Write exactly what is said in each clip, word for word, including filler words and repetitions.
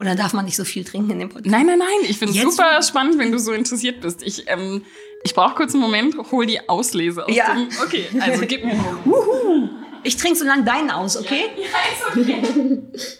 Oder darf man nicht so viel trinken in dem Podcast? Nein, nein, nein. Ich finde es Jetzt? super spannend, wenn du so interessiert bist. Ich, ähm, ich brauche kurz einen Moment, hol die Auslese aus Ja. dem... Okay, also gib mir einen Moment. Wuhu. Ich trinke so lange deinen aus, okay? Ja, ist okay.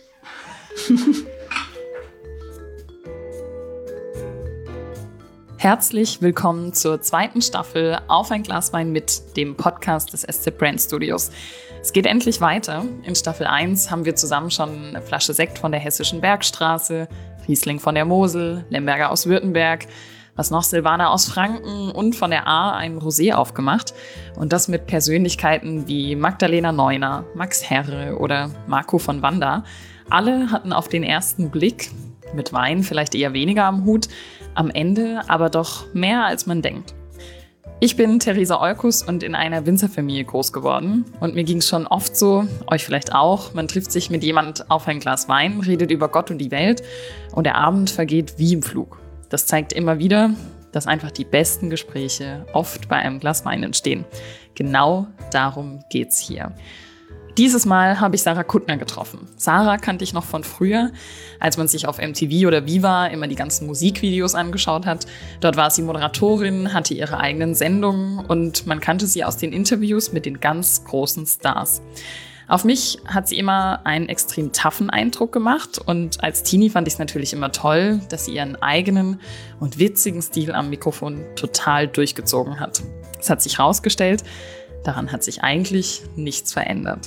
Herzlich willkommen zur zweiten Staffel Auf ein Glas Wein mit, dem Podcast des S Z Brand Studios. Es geht endlich weiter. In Staffel eins haben wir zusammen schon eine Flasche Sekt von der Hessischen Bergstraße, Riesling von der Mosel, Lemberger aus Württemberg, was noch, Silvaner aus Franken und von der A ein Rosé aufgemacht. Und das mit Persönlichkeiten wie Magdalena Neuner, Max Herre oder Marco von Wanda. Alle hatten auf den ersten Blick, mit Wein vielleicht eher weniger am Hut, am Ende aber doch mehr, als man denkt. Ich bin Theresa Olkus und in einer Winzerfamilie groß geworden. Und mir ging es schon oft so, euch vielleicht auch, man trifft sich mit jemand auf ein Glas Wein, redet über Gott und die Welt und der Abend vergeht wie im Flug. Das zeigt immer wieder, dass einfach die besten Gespräche oft bei einem Glas Wein entstehen. Genau darum geht's hier. Dieses Mal habe ich Sarah Kuttner getroffen. Sarah kannte ich noch von früher, als man sich auf M T V oder Viva immer die ganzen Musikvideos angeschaut hat. Dort war sie Moderatorin, hatte ihre eigenen Sendungen und man kannte sie aus den Interviews mit den ganz großen Stars. Auf mich hat sie immer einen extrem toughen Eindruck gemacht und als Teenie fand ich es natürlich immer toll, dass sie ihren eigenen und witzigen Stil am Mikrofon total durchgezogen hat. Es hat sich herausgestellt, daran hat sich eigentlich nichts verändert.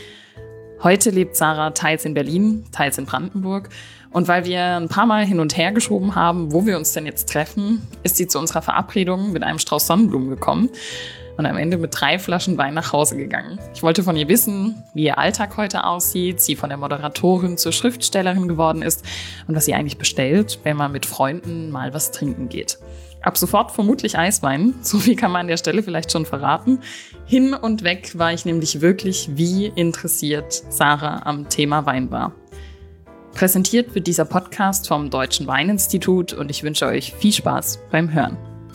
Heute lebt Sarah teils in Berlin, teils in Brandenburg. Und weil wir ein paar Mal hin und her geschoben haben, wo wir uns denn jetzt treffen, ist sie zu unserer Verabredung mit einem Strauß Sonnenblumen gekommen und am Ende mit drei Flaschen Wein nach Hause gegangen. Ich wollte von ihr wissen, wie ihr Alltag heute aussieht, sie von der Moderatorin zur Schriftstellerin geworden ist und was sie eigentlich bestellt, wenn man mit Freunden mal was trinken geht. Ab sofort vermutlich Eiswein, so viel kann man an der Stelle vielleicht schon verraten. Hin und weg war ich nämlich wirklich, wie interessiert Sarah am Thema Wein war. Präsentiert wird dieser Podcast vom Deutschen Weininstitut und ich wünsche euch viel Spaß beim Hören.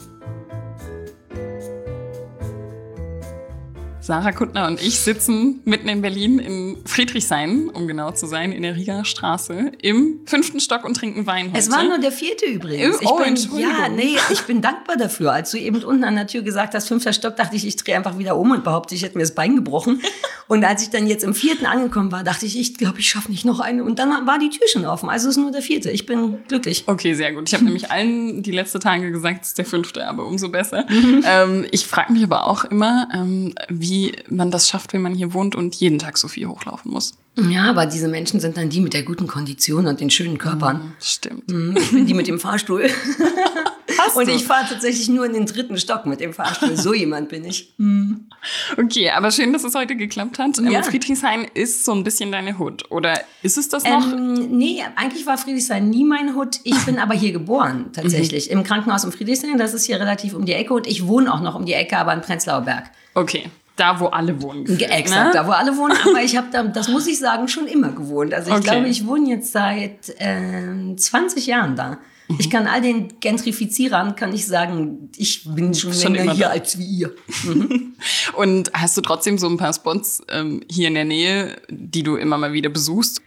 Sarah Kuttner und ich sitzen mitten in Berlin in Friedrichshain, um genau zu sein, in der Rieger Straße, im fünften Stock und trinken Wein heute. Es war nur der vierte übrigens. Oh, ich bin, Entschuldigung. Ja, nee, ich bin dankbar dafür. Als du eben unten an der Tür gesagt hast, fünfter Stock, dachte ich, ich drehe einfach wieder um und behaupte, ich hätte mir das Bein gebrochen. Und als ich dann jetzt im vierten angekommen war, dachte ich, ich glaube, ich schaffe nicht noch eine. Und dann war die Tür schon offen. Also es ist nur der vierte. Ich bin glücklich. Okay, sehr gut. Ich habe nämlich allen die letzten Tage gesagt, es ist der fünfte, aber umso besser. Mhm. Ähm, ich frage mich aber auch immer, ähm, wie man das schafft, wenn man hier wohnt und jeden Tag so viel hochlaufen muss. Ja, aber diese Menschen sind dann die mit der guten Kondition und den schönen Körpern. Mhm, stimmt. Ich bin die mit dem Fahrstuhl. Hast und du? ich fahre tatsächlich nur in den dritten Stock mit dem Fahrstuhl. So jemand bin ich. Okay, aber schön, dass es heute geklappt hat. Ja. Ähm, Friedrichshain ist so ein bisschen deine Hut. Oder ist es das noch? Ähm, nee, eigentlich war Friedrichshain nie mein Hut. Ich bin aber hier geboren, tatsächlich. Mhm. Im Krankenhaus in Friedrichshain. Das ist hier relativ um die Ecke. Und ich wohne auch noch um die Ecke, aber in Prenzlauer Berg. Okay. Da, wo alle wohnen. Gefühlt, Exakt, ne? Da, wo alle wohnen. Aber ich habe da, das muss ich sagen, schon immer gewohnt. Also ich Okay. glaube, ich wohne jetzt seit äh, zwanzig Jahren da. Mhm. Ich kann all den Gentrifizierern, kann ich sagen, ich bin schon, schon länger hier da. Als wie ihr. Mhm. Und hast du trotzdem so ein paar Spots ähm, hier in der Nähe, die du immer mal wieder besuchst?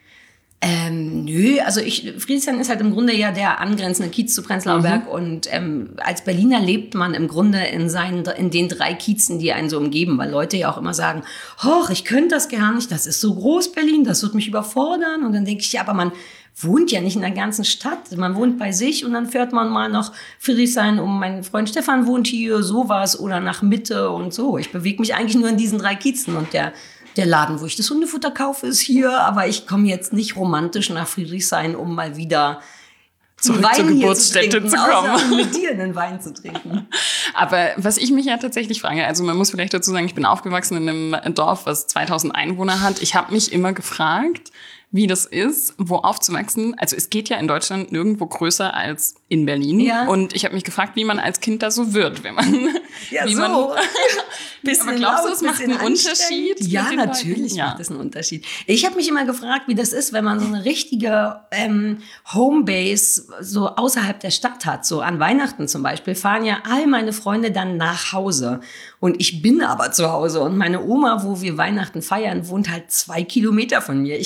Ähm, nö, also ich, Friedrichshain ist halt im Grunde ja der angrenzende Kiez zu Prenzlauer Berg mhm. und ähm, als Berliner lebt man im Grunde in seinen, in den drei Kiezen, die einen so umgeben, weil Leute ja auch immer sagen, hoch, ich könnte das gar nicht, das ist so groß Berlin, das wird mich überfordern und dann denke ich, ja, aber man wohnt ja nicht in der ganzen Stadt, man wohnt bei sich und dann fährt man mal nach Friedrichshain, um mein Freund Stefan wohnt hier, sowas oder nach Mitte und so. Ich bewege mich eigentlich nur in diesen drei Kiezen und der Der Laden, wo ich das Hundefutter kaufe, ist hier, aber ich komme jetzt nicht romantisch nach Friedrichshain, um mal wieder zurück Wein zur Geburtsstätte zu, trinken, zu kommen. außer um mit dir einen Wein zu trinken. Aber was ich mich ja tatsächlich frage, also man muss vielleicht dazu sagen, ich bin aufgewachsen in einem Dorf, was zweitausend Einwohner hat. Ich habe mich immer gefragt, wie das ist, wo aufzuwachsen. Also es geht ja in Deutschland nirgendwo größer als in Berlin. Ja. Und ich habe mich gefragt, wie man als Kind da so wird, wenn man... Ja, wie so. Man, bisschen aber glaubst du, laut, es macht einen Unterschied? Ja, mit den natürlich Leuten? Ja. macht es einen Unterschied. Ich habe mich immer gefragt, wie das ist, wenn man so eine richtige ähm, Homebase so außerhalb der Stadt hat. So an Weihnachten zum Beispiel fahren ja all meine Freunde dann nach Hause. Und ich bin aber zu Hause. Und meine Oma, wo wir Weihnachten feiern, wohnt halt zwei Kilometer von mir. Ich kann dahin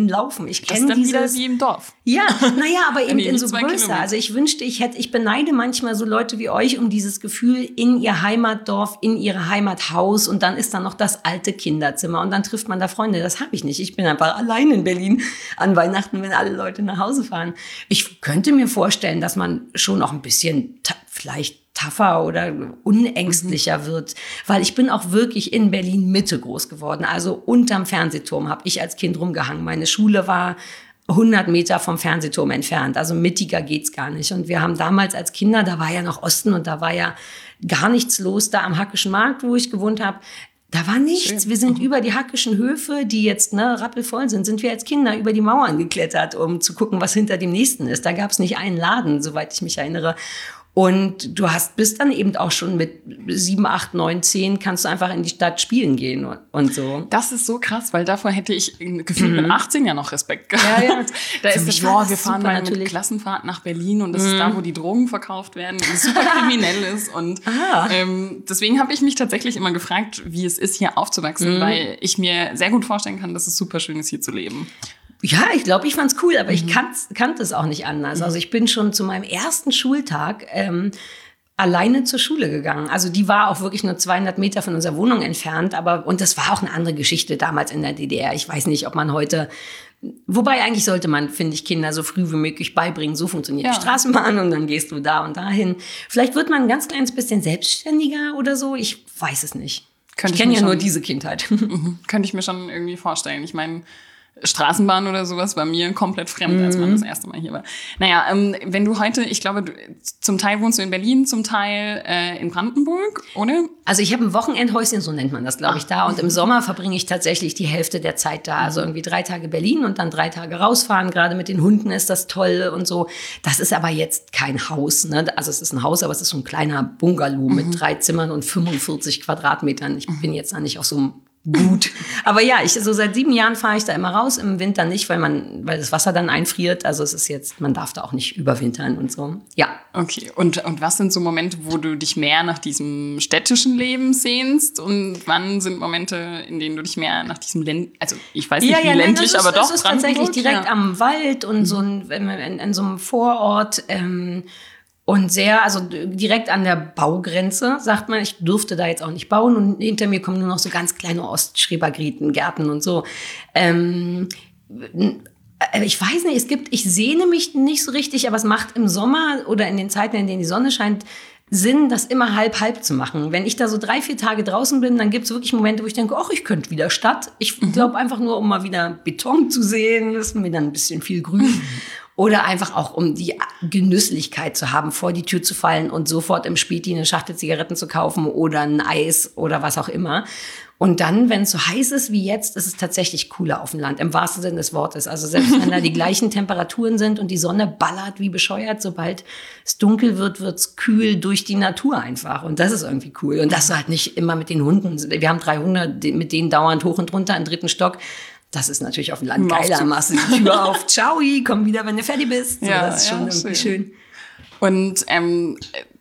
Berlin laufen. Ich Das ist kenne dann dieses, wieder wie im Dorf. Ja, naja, aber eben Nee, in nicht so zwei größer. Kilometer. Also ich wünschte, ich hätte, ich beneide manchmal so Leute wie euch um dieses Gefühl in ihr Heimatdorf, in ihr Heimathaus und dann ist da noch das alte Kinderzimmer und dann trifft man da Freunde. Das habe ich nicht. Ich bin einfach allein in Berlin an Weihnachten, wenn alle Leute nach Hause fahren. Ich könnte mir vorstellen, dass man schon noch ein bisschen ta- vielleicht tougher oder unängstlicher mhm. wird, weil ich bin auch wirklich in Berlin Mitte groß geworden. Also unterm Fernsehturm habe ich als Kind rumgehangen. Meine Schule war hundert Meter vom Fernsehturm entfernt. Also mittiger geht's gar nicht. Und wir haben damals als Kinder, da war ja noch Osten und da war ja gar nichts los da am Hackischen Markt, wo ich gewohnt habe. Da war nichts. Schön. Wir sind Mhm. über die Hackischen Höfe, die jetzt ne, rappelvoll sind, sind wir als Kinder über die Mauern geklettert, um zu gucken, was hinter dem nächsten ist. Da gab es nicht einen Laden, soweit ich mich erinnere. Und du hast bist dann eben auch schon mit sieben, acht, neun, zehn kannst du einfach in die Stadt spielen gehen und, und so. Das ist so krass, weil davor hätte ich gefühlt mhm. mit achtzehn ja noch Respekt gehabt. Ja, ja. Da Für ist mich es, war ja, das wir fahren super mal mit natürlich. Klassenfahrt nach Berlin und das Mhm. ist da, wo die Drogen verkauft werden und es super kriminell ist. Und ähm, deswegen habe ich mich tatsächlich immer gefragt, wie es ist, hier aufzuwachsen, mhm. weil ich mir sehr gut vorstellen kann, dass es super schön ist, hier zu leben. Ja, ich glaube, ich fand's cool, aber mhm. ich kannte es auch nicht anders. Also ich bin schon zu meinem ersten Schultag ähm, alleine zur Schule gegangen. Also die war auch wirklich nur zweihundert Meter von unserer Wohnung entfernt. Aber und das war auch eine andere Geschichte damals in der D D R. Ich weiß nicht, ob man heute... Wobei eigentlich sollte man, finde ich, Kinder so früh wie möglich beibringen, so funktioniert ja. die Straßenbahn und dann gehst du da und dahin. Vielleicht wird man ein ganz kleines bisschen selbstständiger oder so. Ich weiß es nicht. Könnte ich kenne ja schon, nur diese Kindheit. Mhm. Könnte ich mir schon irgendwie vorstellen. Ich meine... Straßenbahn oder sowas war mir komplett fremd, als man das erste Mal hier war. Naja, ähm, wenn du heute, ich glaube, du, zum Teil wohnst du in Berlin, zum Teil äh, in Brandenburg, oder? Also ich habe ein Wochenendhäuschen, so nennt man das, glaube ich, da. Und im Sommer verbringe ich tatsächlich die Hälfte der Zeit da. Also irgendwie drei Tage Berlin und dann drei Tage rausfahren. Gerade mit den Hunden ist das toll und so. Das ist aber jetzt kein Haus, ne? Also es ist ein Haus, aber es ist so ein kleiner Bungalow mhm. mit drei Zimmern und fünfundvierzig Quadratmetern. Ich bin jetzt da nicht auf so einem gut. Aber ja, ich, so seit sieben Jahren fahre ich da immer raus, im Winter nicht, weil man, weil das Wasser dann einfriert. Also es ist jetzt, man darf da auch nicht überwintern und so. Ja. Okay. Und, und was sind so Momente, wo du dich mehr nach diesem städtischen Leben sehnst? Und wann sind Momente, in denen du dich mehr nach diesem ländlichen, also ich weiß nicht, ja, wie ja, ländlich, nein, aber ist, doch. Das ist tatsächlich direkt ja. am Wald und mhm. so ein, in, in, in so einem Vorort, ähm, und sehr, also direkt an der Baugrenze, sagt man, ich durfte da jetzt auch nicht bauen und hinter mir kommen nur noch so ganz kleine Ostschrebergärten, Gärten und so. Ähm, ich weiß nicht, es gibt, ich sehne mich nicht so richtig, aber es macht im Sommer oder in den Zeiten, in denen die Sonne scheint, Sinn, das immer halb-halb zu machen. Wenn ich da so drei, vier Tage draußen bin, dann gibt es wirklich Momente, wo ich denke, ach, ich könnte wieder Stadt. Ich mhm. glaube einfach nur, um mal wieder Beton zu sehen, ist mir dann ein bisschen viel grün. Oder einfach auch, um die Genüsslichkeit zu haben, vor die Tür zu fallen und sofort im Späti eine Schachtel Zigaretten zu kaufen oder ein Eis oder was auch immer. Und dann, wenn es so heiß ist wie jetzt, ist es tatsächlich cooler auf dem Land, im wahrsten Sinne des Wortes. Also selbst wenn da die gleichen Temperaturen sind und die Sonne ballert wie bescheuert, sobald es dunkel wird, wird's kühl durch die Natur einfach. Und das ist irgendwie cool. Und das halt nicht immer mit den Hunden. Wir haben drei Hunde, mit denen dauernd hoch und runter im dritten Stock. Das ist natürlich auf dem Land geiler. Machst du die Tür auf, ciao, komm wieder, wenn du fertig bist. So, ja, das ist schon ja, irgendwie schön. schön. Und ähm,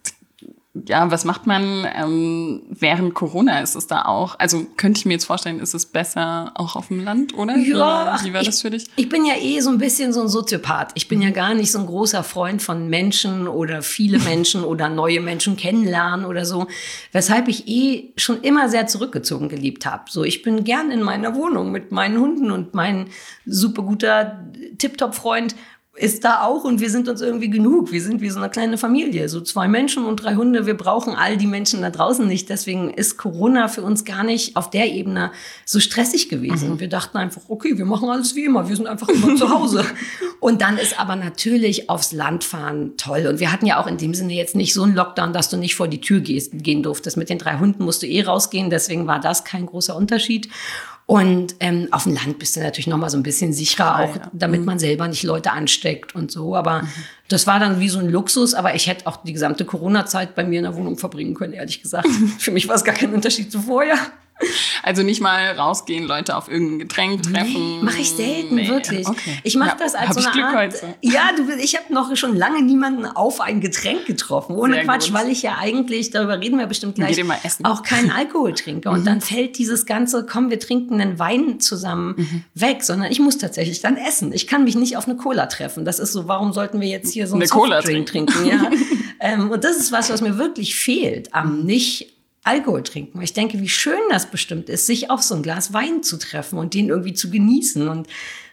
ja, was macht man ähm, während Corona? Ist es da auch, also könnte ich mir jetzt vorstellen, ist es besser auch auf dem Land, oder? Ja. Wie, wie war ich, das für dich? Ich bin ja eh so ein bisschen so ein Soziopath. Ich bin ja gar nicht so ein großer Freund von Menschen oder viele Menschen oder neue Menschen kennenlernen oder so. Weshalb ich eh schon immer sehr zurückgezogen gelebt habe. So, ich bin gern in meiner Wohnung mit meinen Hunden und mein super guter Tip-Top-Freund ist da auch und wir sind uns irgendwie genug. Wir sind wie so eine kleine Familie, so zwei Menschen und drei Hunde. Wir brauchen all die Menschen da draußen nicht. Deswegen ist Corona für uns gar nicht auf der Ebene so stressig gewesen. Mhm. Wir dachten einfach, okay, wir machen alles wie immer. Wir sind einfach immer zu Hause. Und dann ist aber natürlich aufs Land fahren toll. Und wir hatten ja auch in dem Sinne jetzt nicht so einen Lockdown, dass du nicht vor die Tür gehst, gehen durftest. Mit den drei Hunden musst du eh rausgehen. Deswegen war das kein großer Unterschied. Und ähm, auf dem Land bist du natürlich noch mal so ein bisschen sicherer, auch ja. damit man selber nicht Leute ansteckt und so. Aber mhm. das war dann wie so ein Luxus. Aber ich hätte auch die gesamte Corona-Zeit bei mir in der Wohnung verbringen können, ehrlich gesagt. Für mich war es gar kein Unterschied zu vorher. Also nicht mal rausgehen, Leute auf irgendein Getränk treffen. Nee, mache ich selten, nee. wirklich. Okay. Ich mache ja, das als so eine Glück Art... Heute. Ja, du, ich habe noch schon lange niemanden auf ein Getränk getroffen. Ohne Sehr Quatsch, gut. weil ich ja eigentlich, darüber reden wir bestimmt gleich, Geht immer essen. auch keinen Alkohol trinke. Und mhm. dann fällt dieses ganze, komm, wir trinken einen Wein zusammen mhm. weg. Sondern ich muss tatsächlich dann essen. Ich kann mich nicht auf eine Cola treffen. Das ist so, warum sollten wir jetzt hier so einen Softdrink trinken? trinken ja? ähm, und das ist was, was mir wirklich fehlt am nicht Alkohol trinken. Weil ich denke, wie schön das bestimmt ist, sich auf so ein Glas Wein zu treffen und den irgendwie zu genießen. Und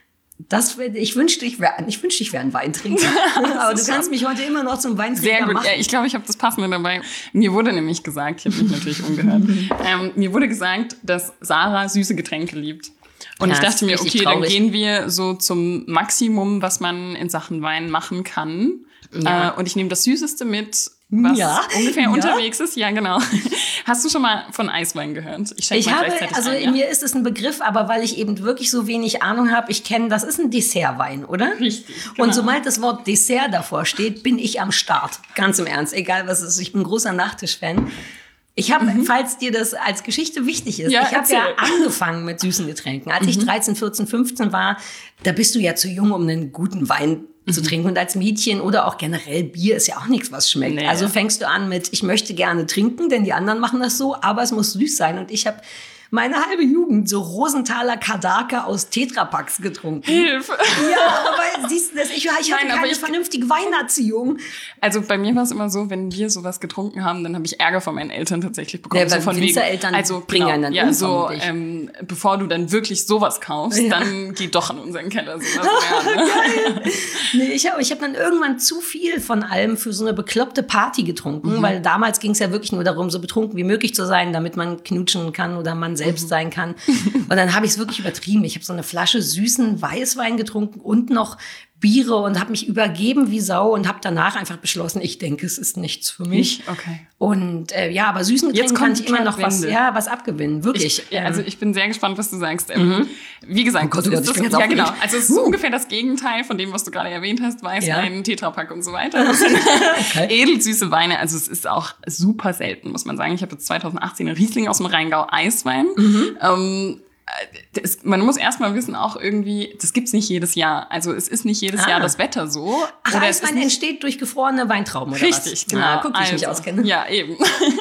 das, ich wünschte, ich wäre ich wünschte, ich wäre ein Weintrinker. Aber du kannst mich heute immer noch zum Weintrinker Sehr gut. machen. Ja, ich glaube, ich habe das Passende dabei. Mir wurde nämlich gesagt, ich habe mich natürlich umgehört, ähm, mir wurde gesagt, dass Sarah süße Getränke liebt. Und ja, ich dachte mir, okay, traurig. Dann gehen wir so zum Maximum, was man in Sachen Wein machen kann. Ja. Äh, und ich nehme das Süßeste mit, was ja. ungefähr ja. unterwegs ist. Ja, genau. Hast du schon mal von Eiswein gehört? Ich, ich habe, also ein, ja? mir ist es ein Begriff, aber weil ich eben wirklich so wenig Ahnung habe, ich kenne, das ist ein Dessertwein, oder? Richtig. Genau. Und sobald das Wort Dessert davor steht, bin ich am Start. Ganz im Ernst, egal was es ist. Ich bin ein großer Nachtisch-Fan. Ich habe, mhm. falls dir das als Geschichte wichtig ist, ja, ich habe ja angefangen mit süßen Getränken. Als mhm. ich dreizehn, vierzehn, fünfzehn war, da bist du ja zu jung, um einen guten Wein mhm. zu trinken. Und als Mädchen oder auch generell Bier ist ja auch nichts, was schmeckt. Nee. Also fängst du an mit, ich möchte gerne trinken, denn die anderen machen das so, aber es muss süß sein. Und ich habe meine halbe Jugend so Rosenthaler Kadaka aus Tetrapacks getrunken. Hilfe! Ja, aber siehst du das? Ich, ich hatte Nein, keine ich, vernünftige Weinerziehung. Also bei mir war es immer so, wenn wir sowas getrunken haben, dann habe ich Ärger von meinen Eltern tatsächlich bekommen. Ja, weil so von Winzereltern also, bringen genau, einen dann ja, um, so, ähm, bevor du dann wirklich sowas kaufst, ja. dann geh doch in unseren Keller. Sowas mehr, ne? Geil. Nee, ich habe ich hab dann irgendwann zu viel von allem für so eine bekloppte Party getrunken, mhm. weil damals ging es ja wirklich nur darum, so betrunken wie möglich zu sein, damit man knutschen kann oder man selbst mhm. sein kann. Und dann habe ich es wirklich übertrieben. Ich habe so eine Flasche süßen Weißwein getrunken und noch Biere und habe mich übergeben wie Sau und habe danach einfach beschlossen, ich denke, es ist nichts für mich. Nicht? Okay. Und äh, ja, aber süßen Getränken kann ich immer noch was, ja, was abgewinnen, wirklich. Ich, ja, also ich bin sehr gespannt, was du sagst. Mhm. Wie gesagt, oh Gott, das ist Gott, das, ja genau. Also es ist uh. ungefähr das Gegenteil von dem, was du gerade erwähnt hast, Weißwein, ja. Tetrapack und so weiter. Das sind okay. edelsüße Weine. Also es ist auch super selten, muss man sagen. Ich habe jetzt zwanzig achtzehn einen Riesling aus dem Rheingau Eiswein. Mhm. Ähm, Das, man muss erstmal wissen, auch irgendwie, das gibt's nicht jedes Jahr. Also es ist nicht jedes ah. Jahr das Wetter so. Ach, oder Eiswein nicht, entsteht durch gefrorene Weintrauben oder richtig, was? Richtig, genau. Ah, guck, wie also, ich mich auskenne. Ja, eben.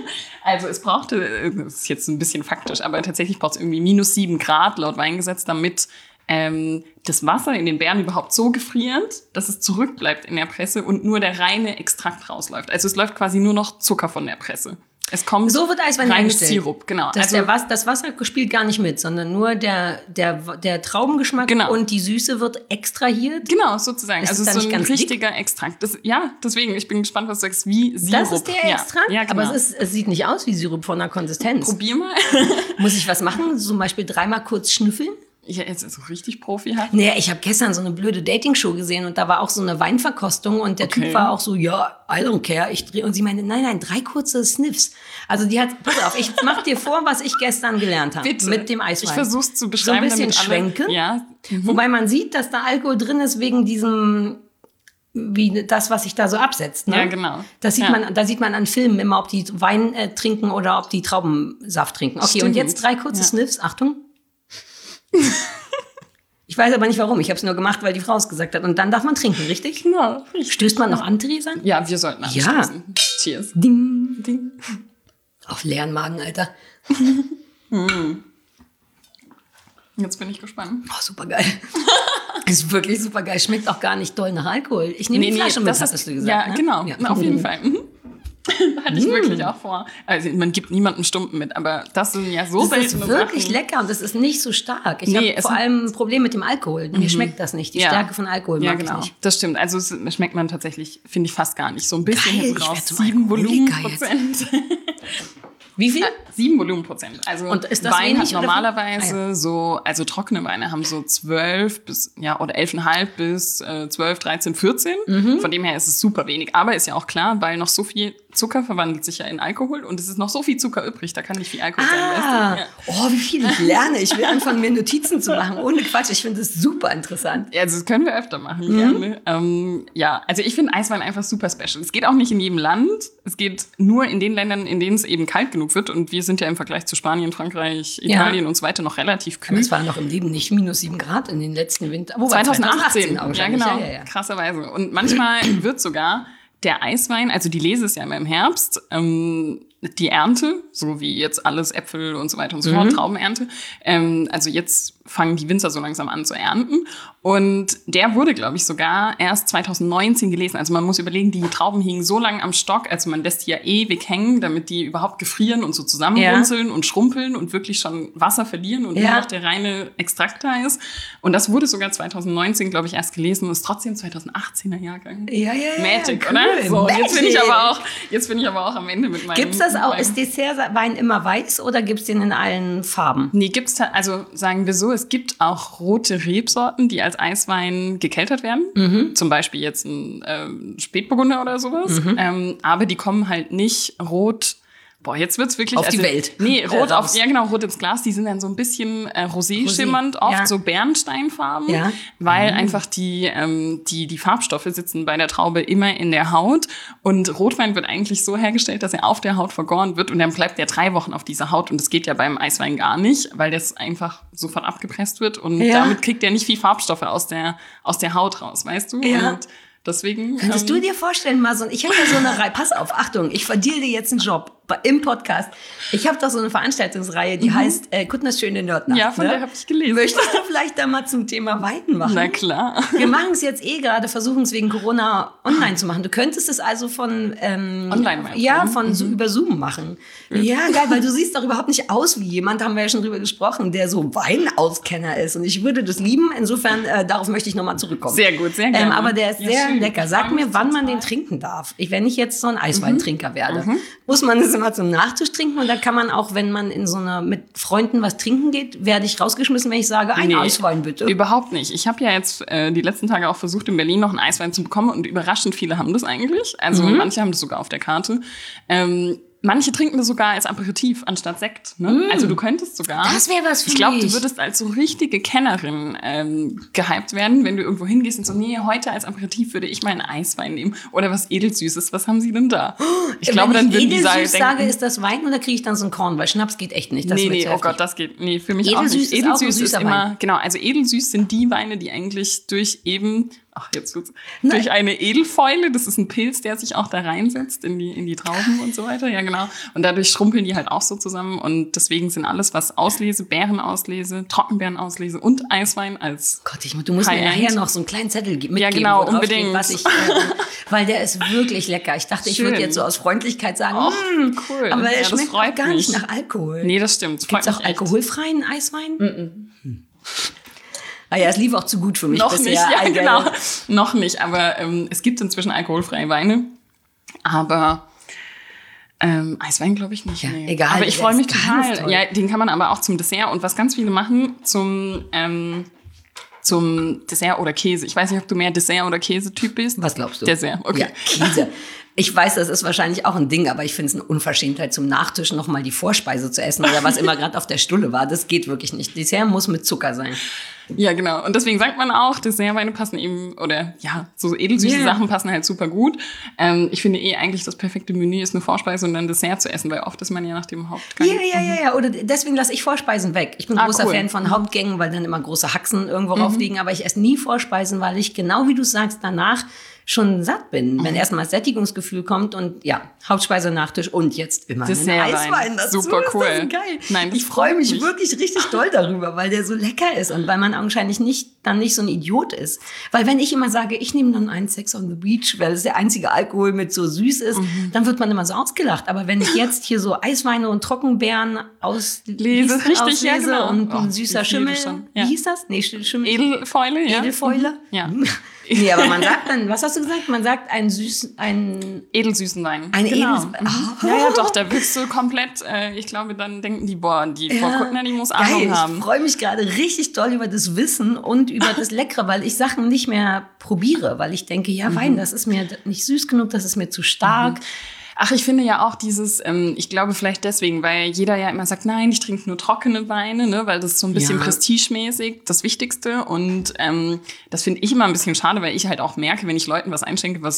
Also es brauchte, das ist jetzt ein bisschen faktisch, aber tatsächlich braucht es irgendwie minus sieben Grad laut Weingesetz, damit ähm, das Wasser in den Beeren überhaupt so gefriert, dass es zurückbleibt in der Presse und nur der reine Extrakt rausläuft. Also es läuft quasi nur noch Zucker von der Presse. Es kommt so wird Eiswein hergestellt. Sirup, genau. Das, also, der Was, das Wasser spielt gar nicht mit, sondern nur der, der, der Traubengeschmack genau. und die Süße wird extrahiert. Genau, sozusagen. Ist also es ist so ein richtiger dick? Extrakt. Das, ja, deswegen, ich bin gespannt, was du sagst, wie Sirup. Das ist der Extrakt? Ja, ja, genau. Aber es, ist, es sieht nicht aus wie Sirup von der Konsistenz. Probier mal. Muss ich was machen? Zum Beispiel dreimal kurz schnüffeln? Ja, jetzt ist so richtig profihaft. Naja, ich habe gestern so eine blöde Dating-Show gesehen und da war auch so eine Weinverkostung und der okay. Typ war auch so, ja, I don't care, ich drehe. Und sie meinte, nein, nein, drei kurze Sniffs. Also die hat, pass auf, ich mach dir vor, was ich gestern gelernt habe. Bitte. Mit dem Eiswein. Ich versuch's zu beschreiben. So ein bisschen Schwenke. Ja. Mhm. Wobei man sieht, dass da Alkohol drin ist wegen diesem, wie das, was sich da so absetzt. Ne? Ja, genau. Das sieht ja. man, da sieht man an Filmen immer, ob die Wein äh, trinken oder ob die Traubensaft trinken. Okay, Stimmt. Und jetzt drei kurze ja. Sniffs. Achtung. Ich weiß aber nicht warum. Ich habe es nur gemacht, weil die Frau es gesagt hat. Und dann darf man trinken, richtig? Genau. Stößt man noch an, Theresa? Ja, wir sollten anstoßen. Ja. Cheers. Ding. Ding. Auf leeren Magen, Alter. Hm. Jetzt bin ich gespannt. Oh, super geil. Ist wirklich super geil. Schmeckt auch gar nicht doll nach Alkohol. Ich nehme nee, die Flasche nee, mit, hattest du gesagt. Ja, ne? genau. Ja. Auf jeden Fall. Mhm. Hatte ich mm. wirklich auch vor. Also man gibt niemandem Stumpen mit, aber das sind ja so seltene Sachen. Das ist wirklich Sachen. lecker und das ist nicht so stark. Ich nee, habe vor allem ein Problem mit dem Alkohol. Mir mhm. schmeckt das nicht. Die ja. Stärke von Alkohol ja, mag genau. ich nicht. Das stimmt. Also es schmeckt man tatsächlich, finde ich, fast gar nicht. So ein bisschen Geil, hinten raus. Sieben Volumenprozent. Wie viel? Ja, sieben Volumenprozent. Also und ist das Wein wenig hat normalerweise ah, ja. so, also trockene Weine haben so zwölf bis, ja, oder elf Komma fünf bis äh, zwölf, dreizehn, vierzehn. Mhm. Von dem her ist es super wenig. Aber ist ja auch klar, weil noch so viel Zucker verwandelt sich ja in Alkohol und es ist noch so viel Zucker übrig, da kann nicht viel Alkohol ah, sein. Ja. Oh, wie viel ich lerne. Ich will anfangen, mir Notizen zu machen. Ohne Quatsch, ich finde das super interessant. Ja, also das können wir öfter machen, mhm. gerne. Ähm, ja, also ich finde Eiswein einfach super special. Es geht auch nicht in jedem Land. Es geht nur in den Ländern, in denen es eben kalt genug wird und wir sind ja im Vergleich zu Spanien, Frankreich, Italien ja. und so weiter noch relativ kühl. Aber es war noch im Leben nicht minus sieben Grad in den letzten Winter. Oh, zwanzig achtzehn, ja genau, ja, ja, ja. krasserweise. Und manchmal wird sogar der Eiswein, also die Lese ist ja immer im Herbst, ähm, die Ernte, so wie jetzt alles Äpfel und so weiter und so fort, mhm. Traubenernte. Ähm, also jetzt fangen die Winzer so langsam an zu ernten. Und der wurde, glaube ich, sogar erst zwanzig neunzehn gelesen. Also man muss überlegen, die Trauben hingen so lange am Stock, also man lässt die ja ewig hängen, damit die überhaupt gefrieren und so zusammenrunzeln ja. und schrumpeln und wirklich schon Wasser verlieren und ja. nur noch der reine Extrakt da ist. Und das wurde sogar zwanzig neunzehn, glaube ich, erst gelesen und ist trotzdem zwanzig achtzehner Jahrgang. Ja, ja, ja. Magic, cool. oder? So, Magic. Jetzt bin ich aber auch, jetzt bin ich aber auch am Ende mit meinem... Gibt's das auch, ist Dessertwein immer weiß oder gibt's den in allen Farben? Nee, gibt's, also sagen wir so, es gibt auch rote Rebsorten, die als Eiswein gekeltert werden. Mhm. Zum Beispiel jetzt ein äh, Spätburgunder oder sowas. Mhm. Ähm, aber die kommen halt nicht rot. Boah, jetzt wird's wirklich... Auf also, die Welt. Nee, rot auf, ja genau, rot ins Glas. Die sind dann so ein bisschen äh, rosé-schimmernd, oft ja. so Bernsteinfarben. Ja. Weil mhm. einfach die, ähm, die, die Farbstoffe sitzen bei der Traube immer in der Haut. Und Rotwein wird eigentlich so hergestellt, dass er auf der Haut vergoren wird. Und dann bleibt der drei Wochen auf dieser Haut. Und das geht ja beim Eiswein gar nicht, weil das einfach sofort abgepresst wird. Und ja. damit kriegt er nicht viel Farbstoffe aus der, aus der Haut raus, weißt du? Ja. Und deswegen... Könntest ähm, du dir vorstellen, mal so, ich habe ja so eine Reihe, pass auf, Achtung, ich verdiene dir jetzt einen Job im Podcast. Ich habe doch so eine Veranstaltungsreihe, die mhm. heißt äh, Kuttners schöne Nerdnacht. Ja, von ne? der habe ich gelesen. Möchtest du vielleicht da mal zum Thema Wein machen? Na klar. Wir machen es jetzt eh gerade, versuchen es wegen Corona online zu machen. Du könntest es also von ähm, online machen. Ja, von mhm. so über Zoom machen. Mhm. Ja, geil, weil du siehst doch überhaupt nicht aus wie jemand, da haben wir ja schon drüber gesprochen, der so Weinauskenner ist. Und ich würde das lieben. Insofern, äh, darauf möchte ich nochmal zurückkommen. Sehr gut, sehr gerne. Ähm, aber der ist ja, sehr schön. lecker. Sag mir, wann man den trinken darf. Ich, wenn ich jetzt so ein Eisweintrinker mhm. werde, mhm. muss man es immer zum Nachtisch trinken oder kann man auch, wenn man in so einer mit Freunden was trinken geht, werde ich rausgeschmissen, wenn ich sage, ein nee, Eiswein bitte? Überhaupt nicht. Ich habe ja jetzt äh, die letzten Tage auch versucht, in Berlin noch einen Eiswein zu bekommen und überraschend viele haben das eigentlich. Also mhm. manche haben das sogar auf der Karte. Ähm, Manche trinken das sogar als Aperitif anstatt Sekt. Ne? Mm. Also du könntest sogar... Das wäre was für Ich glaube, mich. du würdest als so richtige Kennerin ähm, gehypt werden, wenn du irgendwo hingehst und so, nee, heute als Aperitif würde ich mal einen Eiswein nehmen. Oder was Edelsüßes. Was haben sie denn da? Ich wenn glaube, dann ich würden die sagen... Edelsüß sage, ist das Wein oder kriege ich dann so einen Korn? Weil Schnaps geht echt nicht. Das nee, nee, oh Gott, das geht... Nee, für mich Edelsüß auch nicht. Ist Edelsüß auch ein ist immer... Wein. Genau, also edelsüß sind die Weine, die eigentlich durch eben... Ach, jetzt wird's. Durch eine Edelfäule, das ist ein Pilz, der sich auch da reinsetzt in die, in die Trauben und so weiter. Ja, genau. Und dadurch schrumpeln die halt auch so zusammen. Und deswegen sind alles, was Auslese, Beerenauslese, Trockenbeerenauslese und Eiswein als Gott, ich, du musst mir nachher noch so einen kleinen Zettel mitgeben. Ja, genau, wo unbedingt. Steht, was ich, äh, weil der ist wirklich lecker. Ich dachte, ich würde jetzt so aus Freundlichkeit sagen, oh, mm, cool. Aber der ja, schmeckt auch gar mich. nicht nach Alkohol. Nee, das stimmt. Gibt's auch alkoholfreien Eiswein? Mm-mm. Hm. Ah ja, es lief auch zu gut für mich noch bisher. Nicht, ja, genau. Noch nicht, aber ähm, es gibt inzwischen alkoholfreie Weine. Aber ähm, Eiswein glaube ich nicht. Ja, nee. egal. Aber ich freue mich total. Toll. Ja, den kann man aber auch zum Dessert. Und was ganz viele machen zum, ähm, zum Dessert oder Käse. Ich weiß nicht, ob du mehr Dessert- oder Käse-Typ bist. Was glaubst du? Dessert, okay. Ja, Käse. Ich weiß, das ist wahrscheinlich auch ein Ding, aber ich finde es eine Unverschämtheit, zum Nachtisch noch mal die Vorspeise zu essen oder was immer gerade auf der Stulle war. Das geht wirklich nicht. Dessert muss mit Zucker sein. Ja, genau. Und deswegen sagt man auch, Dessertweine passen eben, oder ja, so edelsüße yeah. Sachen passen halt super gut. Ähm, ich finde eh eigentlich, das perfekte Menü ist eine Vorspeise und dann Dessert zu essen, weil oft ist man ja nach dem Hauptgang. Ja, ja, ja, ja. Oder deswegen lasse ich Vorspeisen weg. Ich bin ah, großer cool. Fan von Hauptgängen, weil dann immer große Haxen irgendwo mhm. raufliegen. Aber ich esse nie Vorspeisen, weil ich, genau wie du sagst, danach schon satt bin, wenn erstmal das Sättigungsgefühl kommt und ja, Hauptspeise, Nachtisch und jetzt immer einen Eiswein dazu. Super cool. Ist das geil. Nein, das ich freue mich, mich wirklich richtig doll darüber, weil der so lecker ist und weil man augenscheinlich nicht, dann nicht so ein Idiot ist. Weil wenn ich immer sage, ich nehme dann einen Sex on the Beach, weil das der einzige Alkohol mit so süß ist, mhm. dann wird man immer so ausgelacht. Aber wenn ich jetzt hier so Eisweine und Trockenbeeren auslese, richtig, auslese ja, genau. und ein oh, süßer Schimmel, ja. wie hieß das? Nee, Schimmel. Edelfäule, ja. Edelfäule? Mhm. Ja. Nee, aber man sagt dann, was hast du gesagt? Man sagt einen süßen, einen... Edelsüßen Wein. Ein genau. edels... Oh. Ja, ja, doch, da wirkst du komplett, äh, ich glaube, dann denken die, boah, die Frau ja, Kuttner, die muss Ahnung geil. haben. Ich freue mich gerade richtig doll über das Wissen und über das Leckere, weil ich Sachen nicht mehr probiere, weil ich denke, ja, Wein, mhm. das ist mir nicht süß genug, das ist mir zu stark. Mhm. Ach, ich finde ja auch dieses, ähm, ich glaube vielleicht deswegen, weil jeder ja immer sagt, nein, ich trinke nur trockene Weine, ne, weil das ist so ein bisschen ja. prestigemäßig das Wichtigste. Und ähm, das finde ich immer ein bisschen schade, weil ich halt auch merke, wenn ich Leuten was einschenke, was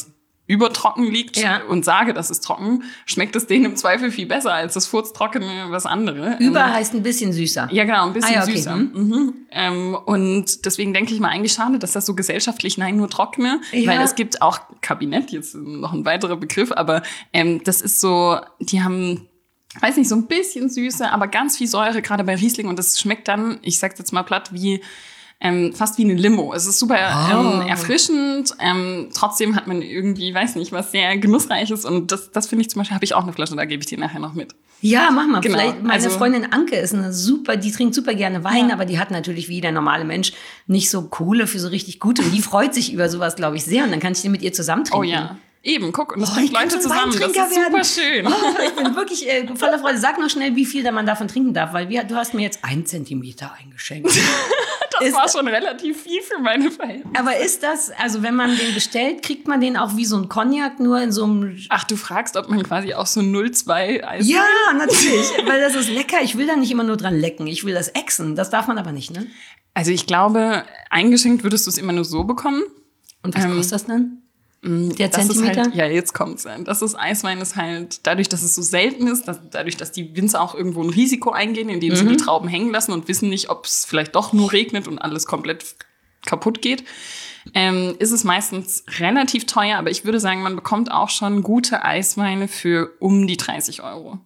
übertrocken liegt ja. und sage, das ist trocken, schmeckt es denen im Zweifel viel besser als das furztrockene was andere. Über ähm, heißt ein bisschen süßer. Ja, genau, ein bisschen ah, ja, okay. süßer. Mhm. Ähm, und deswegen denke ich mal eigentlich schade, dass das so gesellschaftlich, nein, nur trockene, ja. weil es gibt auch Kabinett, jetzt noch ein weiterer Begriff, aber ähm, das ist so, die haben, weiß nicht, so ein bisschen Süße, aber ganz viel Säure, gerade bei Riesling und das schmeckt dann, ich sag's jetzt mal platt, wie Ähm, fast wie eine Limo. Es ist super oh. ähm, erfrischend. Ähm, trotzdem hat man irgendwie, weiß nicht, was sehr Genussreiches. Und das, das finde ich zum Beispiel, habe ich auch eine Flasche, da gebe ich dir nachher noch mit. Ja, mach mal. Genau. Vielleicht, meine also, Freundin Anke ist eine super, die trinkt super gerne Wein, ja. aber die hat natürlich wie der normale Mensch nicht so Kohle für so richtig gut. Und die freut sich über sowas, glaube ich, sehr. Und dann kann ich den mit ihr zusammen trinken. Oh ja. Eben, guck, und das oh, bringt Leute zusammen. Das ist werden. super schön. Oh, ich bin wirklich äh, voller Freude. Sag noch schnell, wie viel da man davon trinken darf, weil wir, du hast mir jetzt einen Zentimeter eingeschenkt. Das ist war schon relativ viel für meine Verhältnisse. Aber ist das, also wenn man den bestellt, kriegt man den auch wie so ein Cognac, nur in so einem... Ach, du fragst, ob man quasi auch so null Komma zwei Eis... Ja, natürlich, weil das ist lecker. Ich will da nicht immer nur dran lecken, ich will das ächzen. Das darf man aber nicht, ne? Also ich glaube, eingeschenkt würdest du es immer nur so bekommen. Und was ähm, kostet das dann? Der das Zentimeter? Ist halt, ja, jetzt kommt's. Das ist Eiswein ist halt, dadurch, dass es so selten ist, dass, dadurch, dass die Winzer auch irgendwo ein Risiko eingehen, indem sie mhm. die Trauben hängen lassen und wissen nicht, ob es vielleicht doch nur regnet und alles komplett kaputt geht, ähm, ist es meistens relativ teuer. Aber ich würde sagen, man bekommt auch schon gute Eisweine für um die dreißig Euro.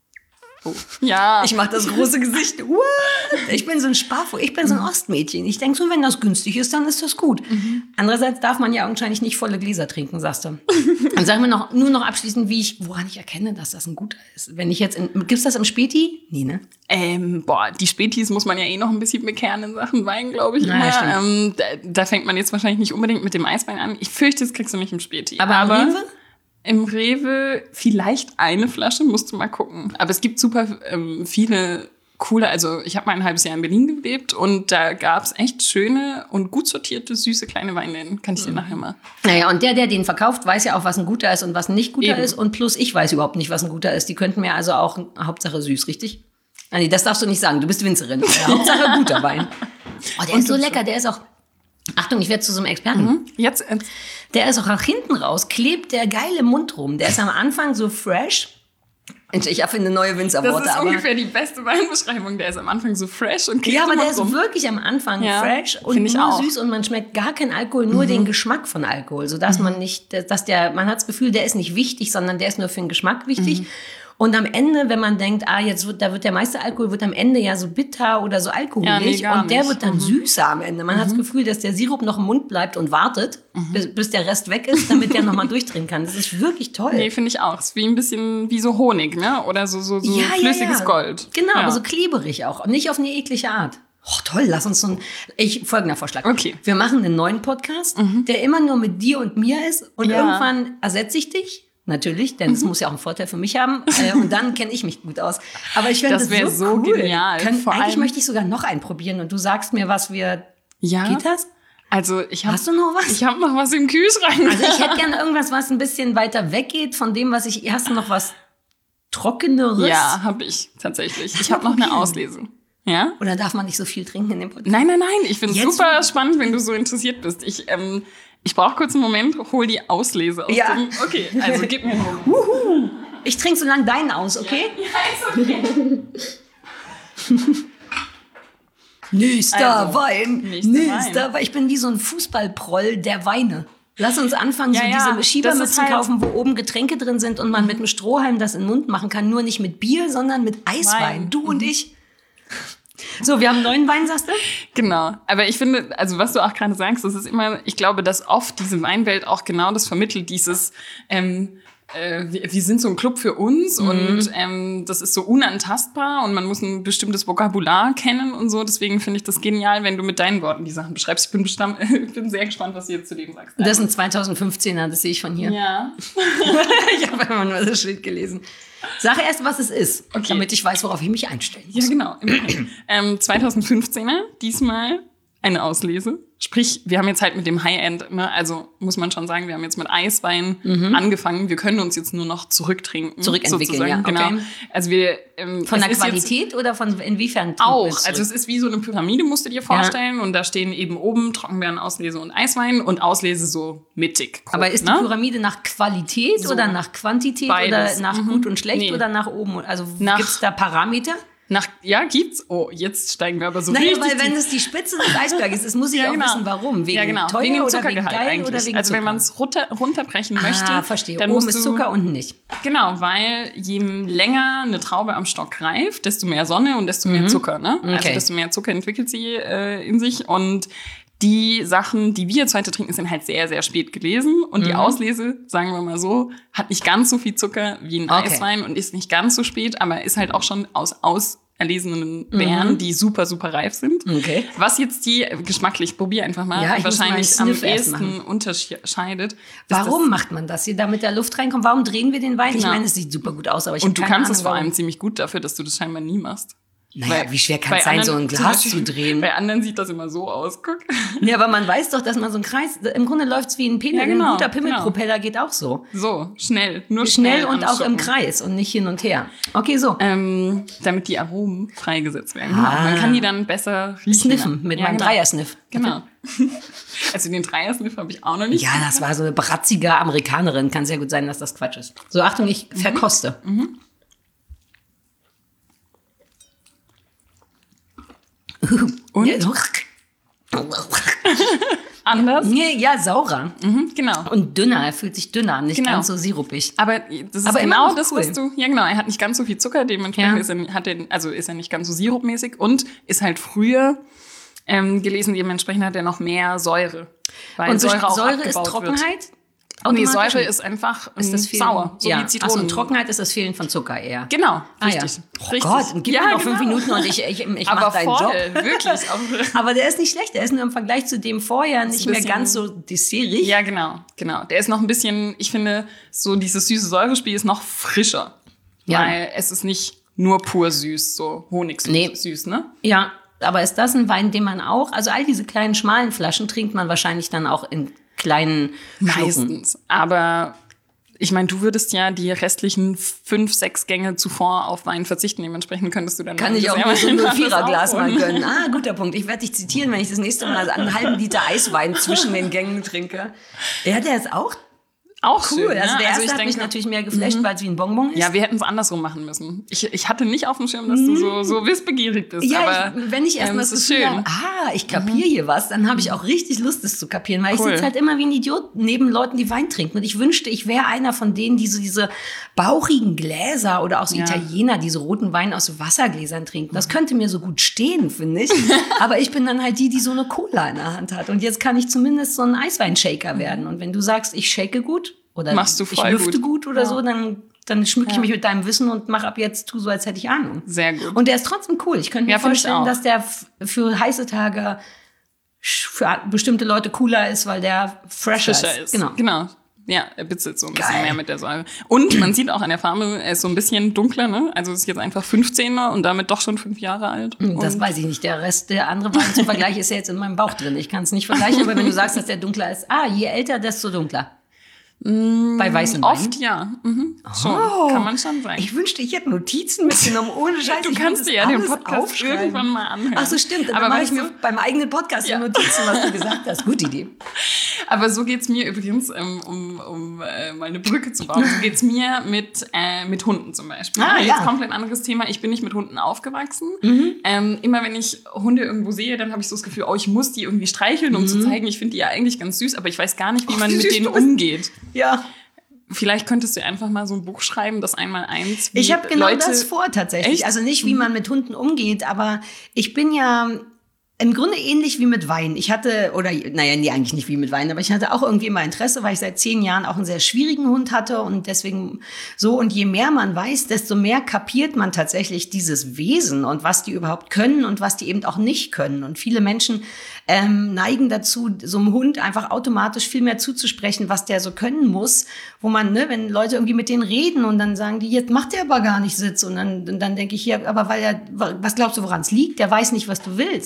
Oh. Ja. Ich mache das große Gesicht. What? Ich bin so ein Sparfuchs, ich bin so ein Ostmädchen. Ich denke so, wenn das günstig ist, dann ist das gut. Mhm. Andererseits darf man ja augenscheinlich nicht volle Gläser trinken, sagst du. Dann sagen wir noch, nur noch abschließend, wie ich, woran ich erkenne, dass das ein guter ist. Wenn ich jetzt, in, gibt's das im Späti? Nee, ne? Ähm, boah, die Spätis muss man ja eh noch ein bisschen bekehren in Sachen Wein, glaube ich. Na, immer. Ähm, da, da fängt man jetzt wahrscheinlich nicht unbedingt mit dem Eiswein an. Ich fürchte, das kriegst du nicht im Späti. Aber, Aber Rewe? Im Rewe vielleicht eine Flasche, musst du mal gucken. Aber es gibt super ähm, viele coole, also ich habe mal ein halbes Jahr in Berlin gelebt und da gab es echt schöne und gut sortierte, süße kleine Weinläden. Kann ich dir mhm. nachher mal. Naja, und der, der den verkauft, weiß ja auch, was ein guter ist und was ein nicht guter Eben. ist. Und plus ich weiß überhaupt nicht, was ein guter ist. Die könnten mir also auch, Hauptsache süß, richtig? Ah, nee, das darfst du nicht sagen, du bist Winzerin. Ja, Hauptsache guter Wein. Oh, der und ist so lecker, der ist auch... Achtung, ich werde zu so einem Experten. Mhm. Jetzt, jetzt. Der ist auch nach hinten raus, klebt der geil im Mund rum. Der ist am Anfang so fresh. Ich erfinde neue Winzerworte. Das ist aber ungefähr die beste Weinbeschreibung. Der ist am Anfang so fresh und klebt ja, aber im der Mund ist rum. wirklich am Anfang ja, fresh und ich nur auch. süß und man schmeckt gar keinen Alkohol, nur mhm. den Geschmack von Alkohol, sodass mhm. man nicht, dass der, man hat das Gefühl, der ist nicht wichtig, sondern der ist nur für den Geschmack wichtig. Mhm. Und am Ende, wenn man denkt, ah, jetzt wird, da wird der meiste Alkohol, wird am Ende ja so bitter oder so alkoholig. Ja, nee, und der nicht. wird dann mhm. süßer am Ende. Man mhm. hat das Gefühl, dass der Sirup noch im Mund bleibt und wartet, mhm. bis, bis der Rest weg ist, damit der nochmal durchdrehen kann. Das ist wirklich toll. Nee, finde ich auch. Ist wie ein bisschen wie so Honig, ne? Oder so, so, so ja, flüssiges ja, ja. Gold. Genau, ja. aber so kleberig auch. Und nicht auf eine eklige Art. Oh, toll, lass uns so ein... Ich, folgender Vorschlag. Okay. Wir machen einen neuen Podcast, mhm. der immer nur mit dir und mir ist. Und ja. irgendwann ersetze ich dich. Natürlich, denn es mhm. muss ja auch einen Vorteil für mich haben. Äh, und dann kenne ich mich gut aus. Aber ich finde das, das wäre so, so cool. genial. Können, Vor eigentlich allem, möchte ich sogar noch einen probieren und du sagst mir, was wir... Ja. Geht das? Also ich hab, Hast du noch was? Ich habe noch was im Kühlschrank. Also ich hätte gerne irgendwas, was ein bisschen weiter weggeht von dem, was ich... Hast du noch was Trockeneres? Ja, habe ich tatsächlich. Ich habe noch eine Auslese. Ja? Oder darf man nicht so viel trinken in dem Podcast? Nein, nein, nein. Ich finde es Jetzt super spannend, wenn du so interessiert bist. Ich, ähm, ich brauche kurz einen Moment, hol die Auslese aus ja. dem... Okay, also gib mir einen Moment. Uhu. Ich trinke so lange deinen aus, okay? Ja, ja ist okay. Nächster also, Wein. Nächster, nächster Wein. Wein. Ich bin wie so ein Fußballproll der Weine. Lass uns anfangen, ja, so ja, diese Schiebermützen halt kaufen, wo oben Getränke drin sind und man mit einem Strohhalm das in den Mund machen kann. Nur nicht mit Bier, sondern mit Eiswein. Wein. Du und ich. So, wir haben einen neuen Wein, sagst du? Genau. Aber ich finde, also was du auch gerade sagst, das ist immer, ich glaube, dass oft diese Weinwelt auch genau das vermittelt, dieses, ähm, äh, wir, wir sind so ein Club für uns mhm. und ähm, das ist so unantastbar und man muss ein bestimmtes Vokabular kennen und so. Deswegen finde ich das genial, wenn du mit deinen Worten die Sachen beschreibst. Ich bin, bestamm- ich bin sehr gespannt, was du jetzt zu dem sagst. Das ist ein zweitausendfünfzehner, das sehe ich von hier. Ja. Ich habe immer nur das Schild gelesen. Sag erst, was es ist, okay. damit ich weiß, worauf ich mich einstellen muss. Ja, genau. ähm, zweitausendfünfzehner, diesmal eine Auslese. sprich, wir haben jetzt halt mit dem High-End, ne, also muss man schon sagen, wir haben jetzt mit Eiswein mhm. angefangen. Wir können uns jetzt nur noch zurücktrinken. Zurückentwickeln, ja. Okay. Genau. Also wir, ähm, von der Qualität oder von inwiefern? Auch. Also es ist wie so eine Pyramide, musst du dir vorstellen. Ja. Und da stehen eben oben Trockenbeeren, Auslese und Eiswein und Auslese so mittig. Grob, aber ist ne? die Pyramide nach Qualität so. Oder nach Quantität Beides. Oder nach mhm. gut und schlecht nee. oder nach oben? Also nach, gibt's da Parameter? Nach, ja, gibt's. Oh, jetzt steigen wir aber so naja, richtig. Weil wenn es die Spitze des Eisberges ist, muss ich ja, auch genau. wissen, warum. Wegen ja, genau. teuer wegen oder Zuckergehalt wegen geil eigentlich. Oder wegen also Zucker? wenn man es runter, runterbrechen ah, möchte, verstehe. dann oben musst ist du, Zucker, unten nicht. Genau, weil je länger eine Traube am Stock reift, desto mehr Sonne und desto mehr mhm. Zucker. Ne? Okay. Also desto mehr Zucker entwickelt sie äh, in sich und die Sachen, die wir jetzt heute trinken, sind halt sehr, sehr spät gelesen. Und mhm. die Auslese, sagen wir mal so, hat nicht ganz so viel Zucker wie ein okay. Eiswein und ist nicht ganz so spät, aber ist halt auch schon aus aus erlesenen Beeren, mhm. die super, super reif sind. Okay. Was jetzt die, geschmacklich, probier einfach mal, ja, wahrscheinlich am ehesten unterscheidet. Warum das, macht man das hier, damit da Luft reinkommt? Warum drehen wir den Wein? Genau. Ich meine, es sieht super gut aus, aber ich Und du keine kannst Ahnung, es vor allem warum. ziemlich gut dafür, dass du das scheinbar nie machst. Naja, Weil wie schwer kann es sein, so ein Glas zu drehen? Bei anderen sieht das immer so aus, guck. Ja, aber man weiß doch, dass man so einen Kreis, im Grunde läuft es wie ein Pimmel. Ja, genau, ein guter Pimmelpropeller genau. geht auch so. So, schnell, nur schnell. Schnell und auch im Kreis und nicht hin und her. Okay, so. Ähm, damit die Aromen freigesetzt werden. Ah. Man kann die dann besser riechen. Sniffen, mit ja, meinem genau. Dreiersniff. Genau. Also den Dreiersniff habe ich auch noch nicht. Ja, das war so eine bratzige Amerikanerin. Kann sehr gut sein, dass das Quatsch ist. So, Achtung, ich mhm. verkoste. Mhm. Und? Ja, so. Anders? Ja, saurer. Mhm, genau. Und dünner, er fühlt sich dünner, nicht genau. ganz so sirupig. Aber das ist Aber genau das, cool. was du, ja genau, er hat nicht ganz so viel Zucker, dementsprechend ja. ist er, hat er, also ist er nicht ganz so sirupmäßig und ist halt früher ähm, gelesen, dementsprechend hat er noch mehr Säure. Weil und Säure, auch Säure ist Trockenheit? Wird. Nee, Säure ist einfach ist das sauer, so ja. wie Zitronen. Achso, Trockenheit ist das Fehlen von Zucker eher. Genau, richtig. Ah, ja. Oh richtig. Gott, gib ja, mir noch genau. fünf Minuten und ich, ich, ich Aber mach deinen voll, Job. Wirklich. Aber der ist nicht schlecht, der ist nur im Vergleich zu dem vorher nicht mehr ganz so dessertig. Ja, genau, genau. Der ist noch ein bisschen, ich finde, so dieses süße Säurespiel ist noch frischer. Ja. Weil es ist nicht nur pur süß, so Honigsüß, nee. süß, ne? Ja, aber ist das ein Wein, den man auch, also all diese kleinen, schmalen Flaschen trinkt man wahrscheinlich dann auch in kleinen Schlucken. Meistens, aber ich meine, du würdest ja die restlichen fünf, sechs Gänge zuvor auf Wein verzichten. Dementsprechend könntest du dann... Kann ich auch nur so ein Viererglas mal gönnen. Ah, guter Punkt. Ich werde dich zitieren, wenn ich das nächste Mal einen halben Liter Eiswein zwischen den Gängen trinke. Ja, der ist auch Auch cool. Schön, also der ne? erste also ich hat denke, mich natürlich mehr geflasht, weil es wie ein Bonbon ist. Ja, wir hätten es andersrum machen müssen. Ich, ich hatte nicht auf dem Schirm, dass du so, so wissbegierig bist. Ja, aber, ich, wenn ich erst ähm, mal das Gefühl habe, ah, ich kapiere mhm. hier was, dann habe ich auch richtig Lust, es zu kapieren. Weil cool. ich sitze halt immer wie ein Idiot neben Leuten, die Wein trinken. Und ich wünschte, ich wäre einer von denen, die so diese bauchigen Gläser oder auch so ja. Italiener, die so roten Wein aus so Wassergläsern trinken. Das könnte mir so gut stehen, finde ich. Aber ich bin dann halt die, die so eine Cola in der Hand hat. Und jetzt kann ich zumindest so ein Eisweinshaker werden. Und wenn du sagst, ich shake gut, oder machst du voll ich lüfte gut, gut oder ja. so, dann, dann schmücke ich ja. mich mit deinem Wissen und mache ab jetzt, tu so, als hätte ich Ahnung. Sehr gut. Und der ist trotzdem cool. Ich könnte mir ja, vorstellen, dass der f- für heiße Tage für bestimmte Leute cooler ist, weil der fresher, frischer ist. ist. Genau. genau. Ja, er bitzelt so ein bisschen Geil. mehr mit der Säure. Und man sieht auch an der Farbe, er ist so ein bisschen dunkler, ne? Also es ist jetzt einfach fünfzehner und damit doch schon fünf Jahre alt. Das und weiß ich nicht. Der Rest, der andere Wein zum Vergleich ist ja jetzt in meinem Bauch drin. Ich kann es nicht vergleichen, aber wenn du sagst, dass der dunkler ist, ah, je älter, desto dunkler. Mm, Bei weißen Weinen? Oft ja. Mhm. Schon. Oh, kann man schon sagen. Ich wünschte, ich hätte Notizen mitgenommen, ohne Scheiß. Du ich kannst dir ja den Podcast aufschreiben. irgendwann mal anhören. Ach so, stimmt. Aber dann mache ich mir du, beim eigenen Podcast ja. Notizen, was du gesagt hast. Gute Idee. Aber so geht's mir übrigens, um, um, um äh, meine Brücke zu bauen, so geht's mir mit, äh, mit Hunden zum Beispiel. Ah, Jetzt ja. komplett anderes Thema. Ich bin nicht mit Hunden aufgewachsen. Mhm. Ähm, immer wenn ich Hunde irgendwo sehe, dann habe ich so das Gefühl, oh, ich muss die irgendwie streicheln, um mhm. zu zeigen, ich finde die ja eigentlich ganz süß, aber ich weiß gar nicht, wie man oh, mit denen umgeht. Ja. Vielleicht könntest du einfach mal so ein Buch schreiben, das einmal eins. Ich habe genau Leute das vor tatsächlich. Echt? Also nicht, wie man mit Hunden umgeht, aber ich bin ja im Grunde ähnlich wie mit Wein. Ich hatte, oder naja, nee, eigentlich nicht wie mit Wein, aber ich hatte auch irgendwie immer Interesse, weil ich seit zehn Jahren auch einen sehr schwierigen Hund hatte und deswegen so. Und je mehr man weiß, desto mehr kapiert man tatsächlich dieses Wesen und was die überhaupt können und was die eben auch nicht können. Und viele Menschen ähm, neigen dazu, so einem Hund einfach automatisch viel mehr zuzusprechen, was der so können muss, wo man, ne, wenn Leute irgendwie mit denen reden und dann sagen die, jetzt macht der aber gar nicht Sitz und dann, dann denke ich, ja, aber weil er, was glaubst du, woran es liegt? Der weiß nicht, was du willst. Man muss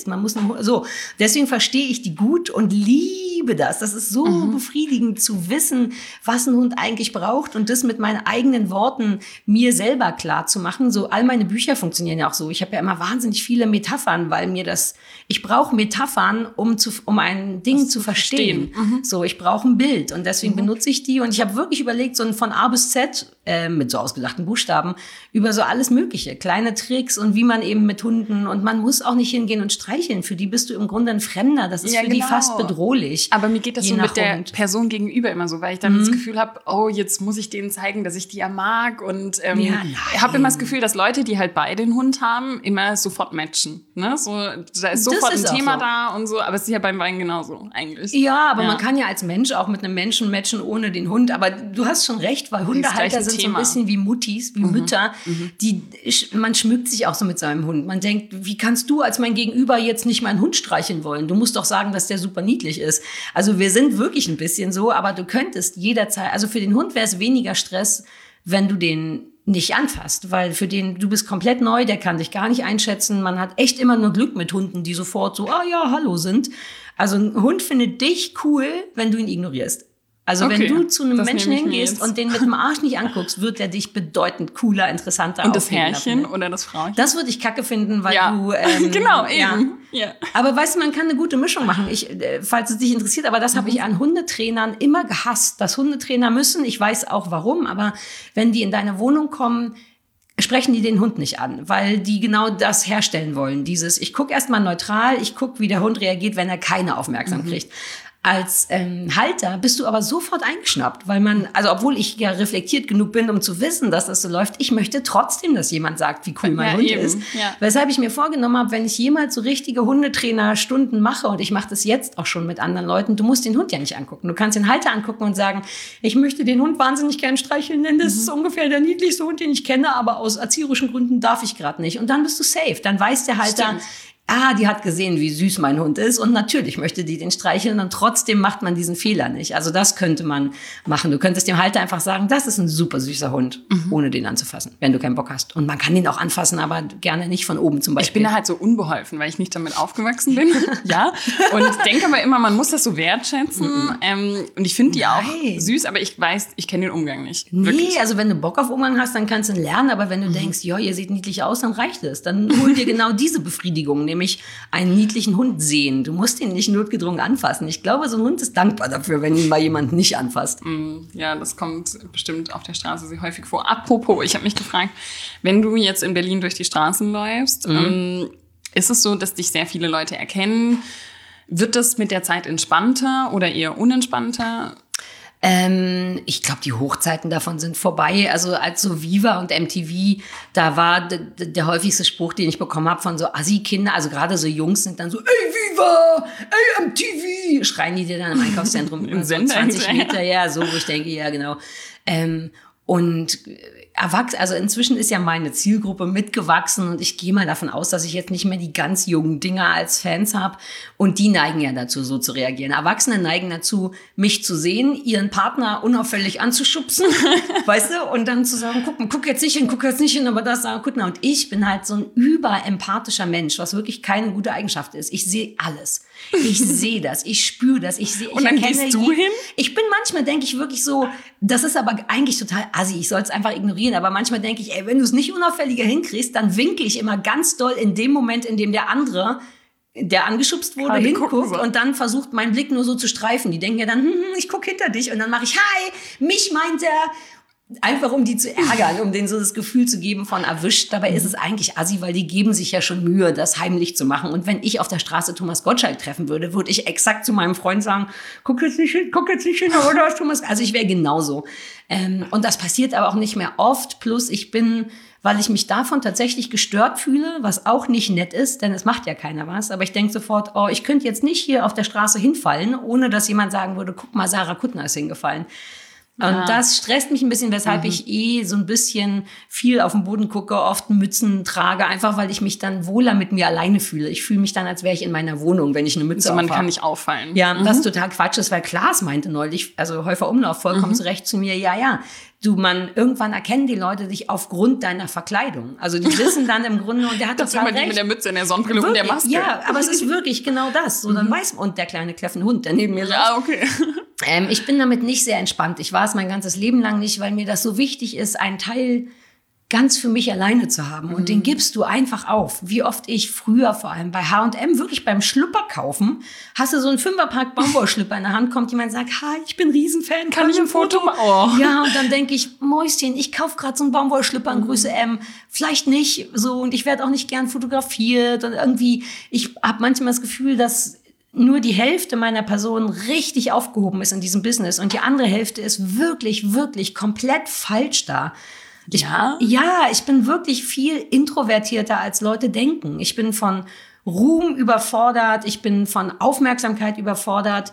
einem, so. Deswegen verstehe ich die gut und liebe das. Das ist so mhm. befriedigend zu wissen, was ein Hund eigentlich braucht und das mit meinen eigenen Worten mir selber klar zu machen. So, all meine Bücher funktionieren ja auch so. Ich habe ja immer wahnsinnig viele Metaphern, weil mir das, ich brauche Metaphern, um zu, um ein Ding das zu verstehen. verstehen. Mhm. So, ich brauche ein Bild und deswegen mhm. benutze ich die und ich habe wirklich überlegt, so von A bis Z, äh, mit so ausgedachten Buchstaben, über so alles Mögliche, kleine Tricks und wie man eben mit Hunden, und man muss auch nicht hingehen und streicheln, für die bist du im Grunde ein Fremder, das ist ja, für genau. die fast bedrohlich. Aber mir geht das so mit der Hund. Person gegenüber immer so, weil ich dann mhm. das Gefühl habe, oh, jetzt muss ich denen zeigen, dass ich die ja mag und ähm, ja, habe immer das Gefühl, dass Leute, die halt beide den Hund haben, immer sofort matchen. Ne? So, da ist sofort ist ein Thema so. da und so, aber es ist ja beim Wein genauso eigentlich. Ja, aber ja. man kann ja als Mensch auch mit einem Menschen matchen ohne den Hund, aber du hast schon recht, weil Hundehalter sind Thema. so ein bisschen wie Muttis, wie mhm. Mütter, mhm. die, man schmückt sich auch so mit seinem Hund. Man denkt, wie kannst du als mein Gegenüber jetzt nicht meinen Hund streicheln wollen? Du musst doch sagen, dass der super niedlich ist. Also wir sind wirklich ein bisschen so, aber du könntest jederzeit, also für den Hund wäre es weniger Stress, wenn du den nicht anfasst, weil für den, du bist komplett neu, der kann dich gar nicht einschätzen. Man hat echt immer nur Glück mit Hunden, die sofort so, ah ja, hallo sind. Also ein Hund findet dich cool, wenn du ihn ignorierst. Also okay, wenn du zu einem Menschen hingehst und den mit dem Arsch nicht anguckst, wird er dich bedeutend cooler, interessanter Und das Herrchen oder das Frauchen? Das würde ich kacke finden, weil ja. du... Ähm, genau, eben. Ja. Ja. Aber weißt du, man kann eine gute Mischung machen. Ich, äh, falls es dich interessiert, aber das mhm. habe ich an Hundetrainern immer gehasst, dass Hundetrainer müssen, ich weiß auch warum, aber wenn die in deine Wohnung kommen, sprechen die den Hund nicht an, weil die genau das herstellen wollen. Dieses, ich gucke erstmal neutral, ich gucke, wie der Hund reagiert, wenn er keine Aufmerksamkeit mhm. kriegt. Als ähm, Halter bist du aber sofort eingeschnappt, weil man, also obwohl ich ja reflektiert genug bin, um zu wissen, dass das so läuft, ich möchte trotzdem, dass jemand sagt, wie cool mein ja, Hund eben. ist. Ja. Weshalb ich mir vorgenommen habe, wenn ich jemals so richtige Hundetrainerstunden mache, und ich mache das jetzt auch schon mit anderen Leuten, du musst den Hund ja nicht angucken. Du kannst den Halter angucken und sagen, ich möchte den Hund wahnsinnig gern streicheln, denn das mhm. ist ungefähr der niedlichste Hund, den ich kenne, aber aus erzieherischen Gründen darf ich gerade nicht. Und dann bist du safe. Dann weiß der Halter, Stimmt. ah, die hat gesehen, wie süß mein Hund ist und natürlich möchte die den streicheln und trotzdem macht man diesen Fehler nicht. Also das könnte man machen. Du könntest dem Halter einfach sagen, das ist ein super süßer Hund, mhm. ohne den anzufassen, wenn du keinen Bock hast. Und man kann ihn auch anfassen, aber gerne nicht von oben zum Beispiel. Ich bin da halt so unbeholfen, weil ich nicht damit aufgewachsen bin. ja. Und denke aber immer, man muss das so wertschätzen. Mhm. Ähm, und ich finde die Nein. auch süß, aber ich weiß, ich kenne den Umgang nicht. Nee, Wirklich. Also wenn du Bock auf Umgang hast, dann kannst du ihn lernen. Aber wenn du mhm. denkst, ja, ihr seht niedlich aus, dann reicht es. Dann hol dir genau diese Befriedigung, nämlich einen niedlichen Hund sehen. Du musst ihn nicht notgedrungen anfassen. Ich glaube, so ein Hund ist dankbar dafür, wenn ihn mal jemand nicht anfasst. Ja, das kommt bestimmt auf der Straße sehr häufig vor. Apropos, ich habe mich gefragt, wenn du jetzt in Berlin durch die Straßen läufst, mhm. ähm, ist es so, dass dich sehr viele Leute erkennen? Wird das mit der Zeit entspannter oder eher unentspannter? Ähm, ich glaube, die Hochzeiten davon sind vorbei. Also als so Viva und M T V, da war d- d- der häufigste Spruch, den ich bekommen habe von so Assi-Kinder, also gerade so Jungs sind dann so, ey Viva, ey M T V, schreien die dir dann im Einkaufszentrum im so zwanzig Meter, ja, so, wo ich denke, ja genau. Ähm, und erwachsen, also inzwischen ist ja meine Zielgruppe mitgewachsen und ich gehe mal davon aus, dass ich jetzt nicht mehr die ganz jungen Dinger als Fans habe und die neigen ja dazu, so zu reagieren. Erwachsene neigen dazu, mich zu sehen, ihren Partner unauffällig anzuschubsen, weißt du, und dann zu sagen, guck, guck jetzt nicht hin, guck jetzt nicht hin, aber das, guck mal. Und ich bin halt so ein überempathischer Mensch, was wirklich keine gute Eigenschaft ist. Ich sehe alles. Ich sehe das, ich spüre das, ich sehe, ich und dann erkenne gehst du hin? Ich bin manchmal, denke ich wirklich so, das ist aber eigentlich total assi, ich soll es einfach ignorieren, aber manchmal denke ich, ey, wenn du es nicht unauffälliger hinkriegst, dann winke ich immer ganz doll in dem Moment, in dem der andere, der angeschubst wurde, Gerade hinguckt so. Und dann versucht, meinen Blick nur so zu streifen. Die denken ja dann, hm, ich gucke hinter dich und dann mache ich, hi, mich meint er. Einfach um die zu ärgern, um denen so das Gefühl zu geben von erwischt. Dabei ist es eigentlich assi, weil die geben sich ja schon Mühe, das heimlich zu machen. Und wenn ich auf der Straße Thomas Gottschalk treffen würde, würde ich exakt zu meinem Freund sagen, guck jetzt nicht hin, guck jetzt nicht hin, aber da ist Thomas. Also ich wäre genauso. Ähm, und das passiert aber auch nicht mehr oft. Plus ich bin, weil ich mich davon tatsächlich gestört fühle, was auch nicht nett ist, denn es macht ja keiner was. Aber ich denke sofort, oh, ich könnte jetzt nicht hier auf der Straße hinfallen, ohne dass jemand sagen würde, guck mal, Sarah Kuttner ist hingefallen. Und ja. das stresst mich ein bisschen, weshalb mhm. ich eh so ein bisschen viel auf den Boden gucke, oft Mützen trage, einfach weil ich mich dann wohler mit mir alleine fühle. Ich fühle mich dann, als wäre ich in meiner Wohnung, wenn ich eine Mütze also man aufhabe. kann nicht auffallen. Ja, mhm. was total Quatsch ist, weil Klaas meinte neulich, also Häufer Umlauf, vollkommen mhm. zurecht zu mir, ja, ja, du, man, irgendwann erkennen die Leute dich aufgrund deiner Verkleidung. Also die wissen dann im Grunde, und der hat das total immer recht. Die mit der Mütze, in der Sonnenbrille wirklich, und der Maske. Ja, aber es ist wirklich genau das. So, dann mhm. weiß man, und der kleine kläffende Hund, der neben mir saß. Ja, okay. Ähm, ich bin damit nicht sehr entspannt. Ich war es mein ganzes Leben lang nicht, weil mir das so wichtig ist, einen Teil ganz für mich alleine zu haben. Und mhm. den gibst du einfach auf. Wie oft ich früher, vor allem bei H und M, wirklich beim Schlüpper kaufen, hast du so einen Fünferpack Baumwollschlüpper in der Hand, kommt jemand und sagt, hi, ich bin Riesenfan, kann, kann ich ein Foto machen? Oh. Ja, und dann denke ich, Mäuschen, ich kaufe gerade so einen Baumwollschlüpper in Größe M. Vielleicht nicht so, und ich werde auch nicht gern fotografiert. Und irgendwie, ich habe manchmal das Gefühl, dass nur die Hälfte meiner Person richtig aufgehoben ist in diesem Business und die andere Hälfte ist wirklich, wirklich komplett falsch da. Ich, ja? Ja, ich bin wirklich viel introvertierter, als Leute denken. Ich bin von Ruhm überfordert, ich bin von Aufmerksamkeit überfordert.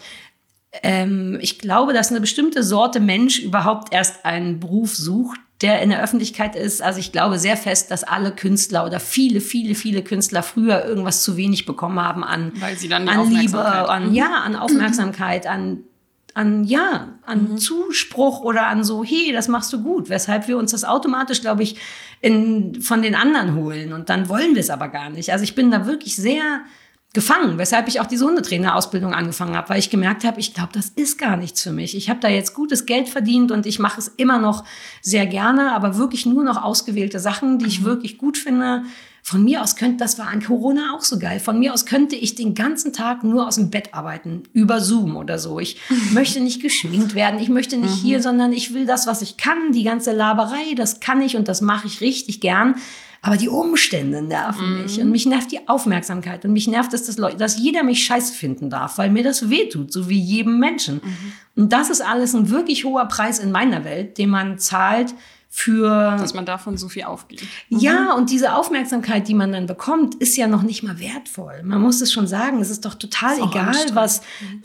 Ähm, ich glaube, dass eine bestimmte Sorte Mensch überhaupt erst einen Beruf sucht, der in der Öffentlichkeit ist. Also ich glaube sehr fest, dass alle Künstler oder viele, viele, viele Künstler früher irgendwas zu wenig bekommen haben an, Weil sie dann die an Liebe, an, ja, an Aufmerksamkeit, an an, ja, an mhm. Zuspruch oder an so, hey, das machst du gut, weshalb wir uns das automatisch, glaube ich, in, von den anderen holen und dann wollen wir es aber gar nicht. Also ich bin da wirklich sehr gefangen, weshalb ich auch diese Hundetrainerausbildung angefangen habe, weil ich gemerkt habe, ich glaube, das ist gar nichts für mich. Ich habe da jetzt gutes Geld verdient und ich mache es immer noch sehr gerne, aber wirklich nur noch ausgewählte Sachen, die ich mhm. wirklich gut finde. Von mir aus könnte, das war an Corona auch so geil, von mir aus könnte ich den ganzen Tag nur aus dem Bett arbeiten, über Zoom oder so. Ich mhm. möchte nicht geschminkt werden, ich möchte nicht mhm. hier, sondern ich will das, was ich kann, die ganze Laberei, das kann ich und das mache ich richtig gern. Aber die Umstände nerven mhm. mich und mich nervt die Aufmerksamkeit und mich nervt es, dass, Leute, dass jeder mich scheiße finden darf, weil mir das wehtut, so wie jedem Menschen. Mhm. Und das ist alles ein wirklich hoher Preis in meiner Welt, den man zahlt, für dass man davon so viel aufgibt. Mhm. Ja, und diese Aufmerksamkeit, die man dann bekommt, ist ja noch nicht mal wertvoll. Man muss es schon sagen, es ist doch total ist egal, was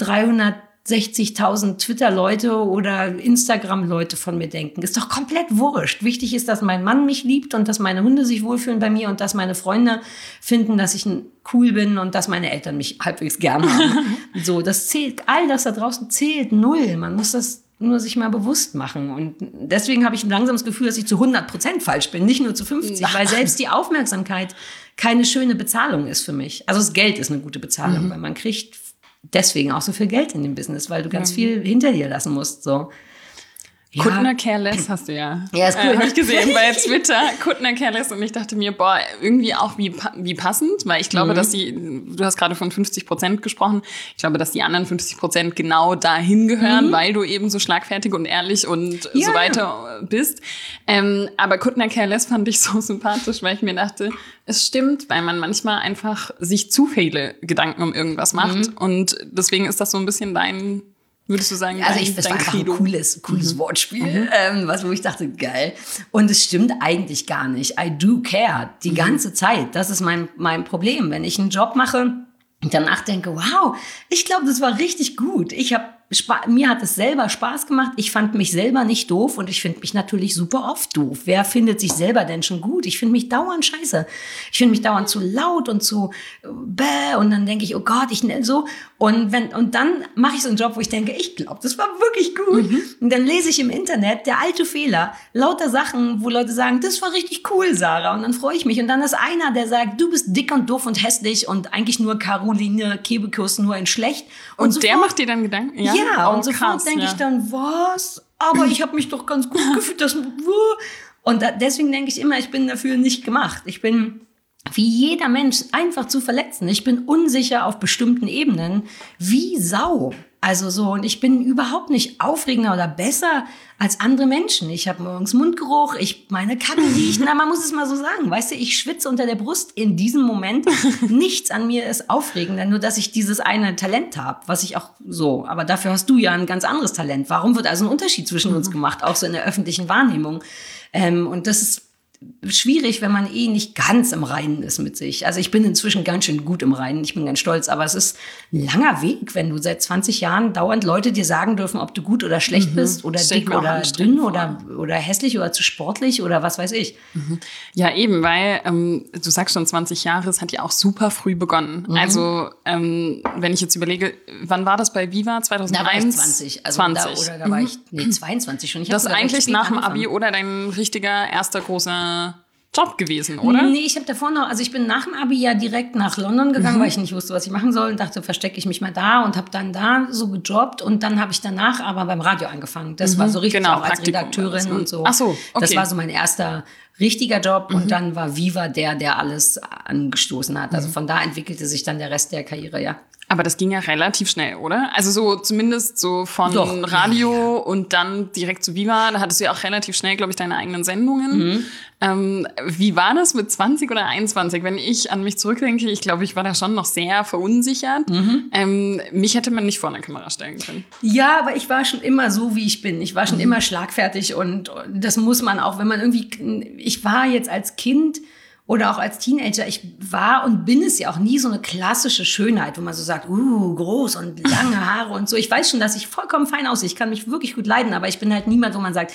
dreihundertsechzigtausend Twitter-Leute oder Instagram-Leute von mir denken. Ist doch komplett wurscht. Wichtig ist, dass mein Mann mich liebt und dass meine Hunde sich wohlfühlen bei mir und dass meine Freunde finden, dass ich cool bin und dass meine Eltern mich halbwegs gern haben. So, das zählt, all das da draußen zählt null. Man muss das nur sich mal bewusst machen. Und deswegen habe ich langsam das Gefühl, dass ich zu hundert Prozent falsch bin, nicht nur zu fünfzig, Nein. weil selbst die Aufmerksamkeit keine schöne Bezahlung ist für mich. Also das Geld ist eine gute Bezahlung, mhm. weil man kriegt deswegen auch so viel Geld in dem Business, weil du ganz mhm. viel hinter dir lassen musst. So. Ja. Kuttner Careless hast du ja. Ja, ist cool. Äh, habe ich gesehen bei Twitter. Kuttner Careless und ich dachte mir, boah, irgendwie auch wie, wie passend, weil ich glaube, mhm. dass die, du hast gerade von fünfzig Prozent gesprochen, ich glaube, dass die anderen fünfzig Prozent genau dahin gehören, mhm. weil du eben so schlagfertig und ehrlich und ja. so weiter bist. Ähm, aber Kuttner Careless fand ich so sympathisch, weil ich mir dachte, es stimmt, weil man manchmal einfach sich zu viele Gedanken um irgendwas macht mhm. und deswegen ist das so ein bisschen dein... Würdest du sagen, also ich, das war einfach ein cooles, cooles mhm. Wortspiel, mhm. ähm, was, wo ich dachte, geil. Und es stimmt eigentlich gar nicht. I do care die mhm. ganze Zeit. Das ist mein, mein Problem. Wenn ich einen Job mache und danach denke, wow, ich glaube, das war richtig gut. Ich habe mir hat es selber Spaß gemacht. Ich fand mich selber nicht doof und ich finde mich natürlich super oft doof. Wer findet sich selber denn schon gut? Ich finde mich dauernd scheiße. Ich finde mich dauernd zu laut und zu bäh und dann denke ich, oh Gott, ich so und wenn und dann mache ich so einen Job, wo ich denke, ich glaube, das war wirklich gut. Mhm. Und dann lese ich im Internet der alte Fehler, lauter Sachen, wo Leute sagen, das war richtig cool, Sarah, und dann freue ich mich und dann ist einer, der sagt, du bist dick und doof und hässlich und eigentlich nur Caroline Kebekus nur in schlecht und, und so der macht dir dann Gedanken, ja. Ja, oh, und sofort denke ja. ich dann, was? Aber ich habe mich doch ganz gut gefühlt. Das, und da, deswegen denke ich immer, ich bin dafür nicht gemacht. Ich bin wie jeder Mensch einfach zu verletzen. Ich bin unsicher auf bestimmten Ebenen wie Sau. Also so, und ich bin überhaupt nicht aufregender oder besser als andere Menschen. Ich habe morgens Mundgeruch, ich, meine Kacke riecht, na, man muss es mal so sagen, weißt du, ich schwitze unter der Brust in diesem Moment. Nichts an mir ist aufregender, nur dass ich dieses eine Talent habe, was ich auch so, aber dafür hast du ja ein ganz anderes Talent. Warum wird also ein Unterschied zwischen uns gemacht, auch so in der öffentlichen Wahrnehmung? Ähm, und das ist schwierig, wenn man eh nicht ganz im Reinen ist mit sich. Also ich bin inzwischen ganz schön gut im Reinen, ich bin ganz stolz, aber es ist ein langer Weg, wenn du seit zwanzig Jahren dauernd Leute dir sagen dürfen, ob du gut oder schlecht mhm. bist oder dick oder dünn oder, oder hässlich oder zu sportlich oder was weiß ich. Mhm. Ja, eben, weil ähm, du sagst schon zwanzig Jahre, es hat ja auch super früh begonnen. Mhm. Also ähm, wenn ich jetzt überlege, wann war das bei Viva? zweitausendeins? Da war ich zwanzig. Also zwanzig. Da, oder da war ich, nee, zweiundzwanzig schon. Ich das ist eigentlich nach dem Abi oder dein richtiger erster großer Job gewesen, oder? Nee, ich habe davor noch, also ich bin nach dem Abi ja direkt nach London gegangen, mhm. weil ich nicht wusste, was ich machen soll und dachte, verstecke ich mich mal da und habe dann da so gejobbt und dann habe ich danach aber beim Radio angefangen. Das mhm. war so richtig genau, auch als Praktikum Redakteurin und so. Ach so, okay. Das war so mein erster richtiger Job mhm. und dann war Viva der, der alles angestoßen hat. Also von da entwickelte sich dann der Rest der Karriere, ja. Aber das ging ja relativ schnell, oder? Also so zumindest so von Doch. Radio ja, ja. und dann direkt zu Viva. Da hattest du ja auch relativ schnell, glaube ich, deine eigenen Sendungen. Mhm. Ähm, wie war das mit zwanzig oder einundzwanzig? Wenn ich an mich zurückdenke, ich glaube, ich war da schon noch sehr verunsichert. Mhm. Ähm, mich hätte man nicht vor einer Kamera stellen können. Ja, aber ich war schon immer so, wie ich bin. Ich war schon mhm. immer schlagfertig und das muss man auch, wenn man irgendwie, ich war jetzt als Kind oder auch als Teenager, ich war und bin es ja auch nie so eine klassische Schönheit, wo man so sagt, uh, groß und lange Haare und so. Ich weiß schon, dass ich vollkommen fein aussehe. Ich kann mich wirklich gut leiden, aber ich bin halt niemand, wo man sagt,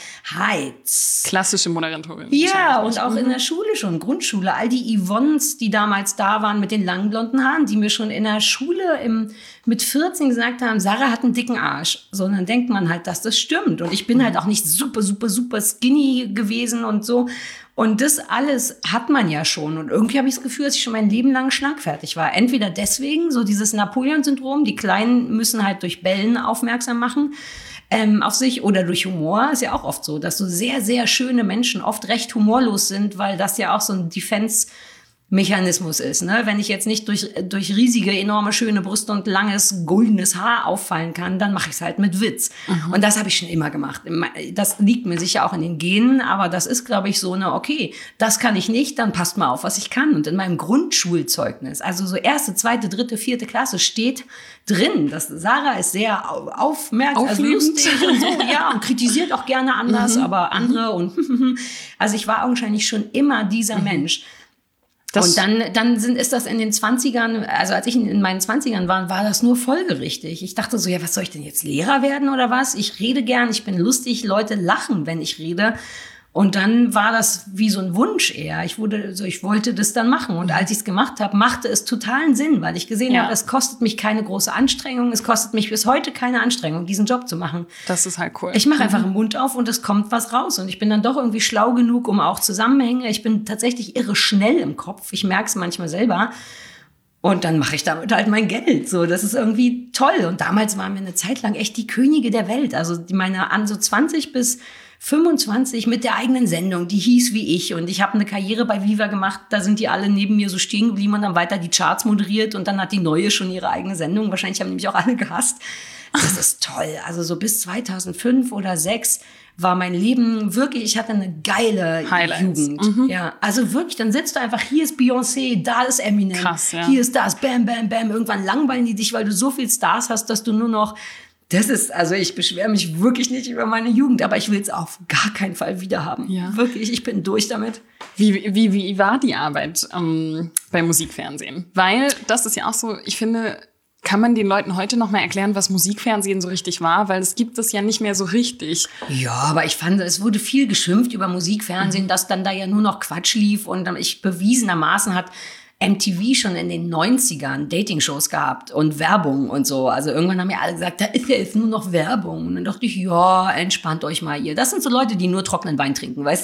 Heiz. Klassische Moderatorin. Ja, und auch in der Schule schon, Grundschule. All die Yvonnes, die damals da waren mit den langen blonden Haaren, die mir schon in der Schule im, mit vierzehn gesagt haben, Sarah hat einen dicken Arsch. So, und dann denkt man halt, dass das stimmt. Und ich bin halt auch nicht super, super, super skinny gewesen und so. Und das alles hat man ja schon. Und irgendwie habe ich das Gefühl, dass ich schon mein Leben lang schlagfertig war. Entweder deswegen, so dieses Napoleon-Syndrom, die Kleinen müssen halt durch Bellen aufmerksam machen ähm, auf sich oder durch Humor. Ist ja auch oft so, dass so sehr, sehr schöne Menschen oft recht humorlos sind, weil das ja auch so ein Defense Mechanismus ist, ne? Wenn ich jetzt nicht durch, durch riesige, enorme, schöne Brüste und langes, goldenes Haar auffallen kann, dann mache ich es halt mit Witz. Mhm. Und das habe ich schon immer gemacht. Das liegt mir sicher auch in den Genen, aber das ist, glaube ich, so eine, okay, das kann ich nicht, dann passt mal auf, was ich kann. Und in meinem Grundschulzeugnis, also so erste, zweite, dritte, vierte Klasse steht drin, dass Sarah ist sehr aufmerksam, also lustig und so, ja, und kritisiert auch gerne anders, mhm. aber andere und also ich war augenscheinlich schon immer dieser mhm. Mensch. Das und dann, dann sind, ist das in den zwanzigern, also als ich in meinen zwanzigern war, war das nur folgerichtig. Ich dachte so, ja, was soll ich denn jetzt, Lehrer werden oder was? Ich rede gern, ich bin lustig, Leute lachen, wenn ich rede. Und dann war das wie so ein Wunsch eher. Ich wurde, so, ich wollte das dann machen. Und als ich es gemacht habe, machte es totalen Sinn, weil ich gesehen ja. habe, es kostet mich keine große Anstrengung. Es kostet mich bis heute keine Anstrengung, diesen Job zu machen. Das ist halt cool. Ich mache einfach den Mund auf und es kommt was raus. Und ich bin dann doch irgendwie schlau genug, um auch Zusammenhänge. Ich bin tatsächlich irre schnell im Kopf. Ich merke es manchmal selber. Und dann mache ich damit halt mein Geld. So, das ist irgendwie toll. Und damals waren wir eine Zeit lang echt die Könige der Welt. Also die meine an so zwanzig bis fünfundzwanzig mit der eigenen Sendung, die hieß wie ich. Und ich habe eine Karriere bei Viva gemacht, da sind die alle neben mir so stehen geblieben und dann weiter die Charts moderiert und dann hat die Neue schon ihre eigene Sendung. Wahrscheinlich haben nämlich auch alle gehasst. Das ist toll. Also so bis zweitausendfünf oder sechs war mein Leben wirklich, ich hatte eine geile Highlights. Jugend. Mhm. Ja, also wirklich, dann sitzt du einfach, hier ist Beyoncé, da ist Eminem, krass, ja. Hier ist das, bam, bam, bam. Irgendwann langweilen die dich, weil du so viel Stars hast, dass du nur noch Das ist, also ich beschwere mich wirklich nicht über meine Jugend, aber ich will es auf gar keinen Fall wieder haben. Ja. Wirklich, ich bin durch damit. Wie, wie, wie war die Arbeit ähm, beim Musikfernsehen? Weil das ist ja auch so, ich finde, kann man den Leuten heute noch mal erklären, was Musikfernsehen so richtig war? Weil es gibt es ja nicht mehr so richtig. Ja, aber ich fand, es wurde viel geschimpft über Musikfernsehen, mhm. dass dann da ja nur noch Quatsch lief und ich bewiesenermaßen hat M T V schon in den neunzigern Dating-Shows gehabt und Werbung und so. Also irgendwann haben ja alle gesagt, da ist ja jetzt nur noch Werbung. Und dann dachte ich, ja, entspannt euch mal ihr. Das sind so Leute, die nur trockenen Wein trinken, weißt du?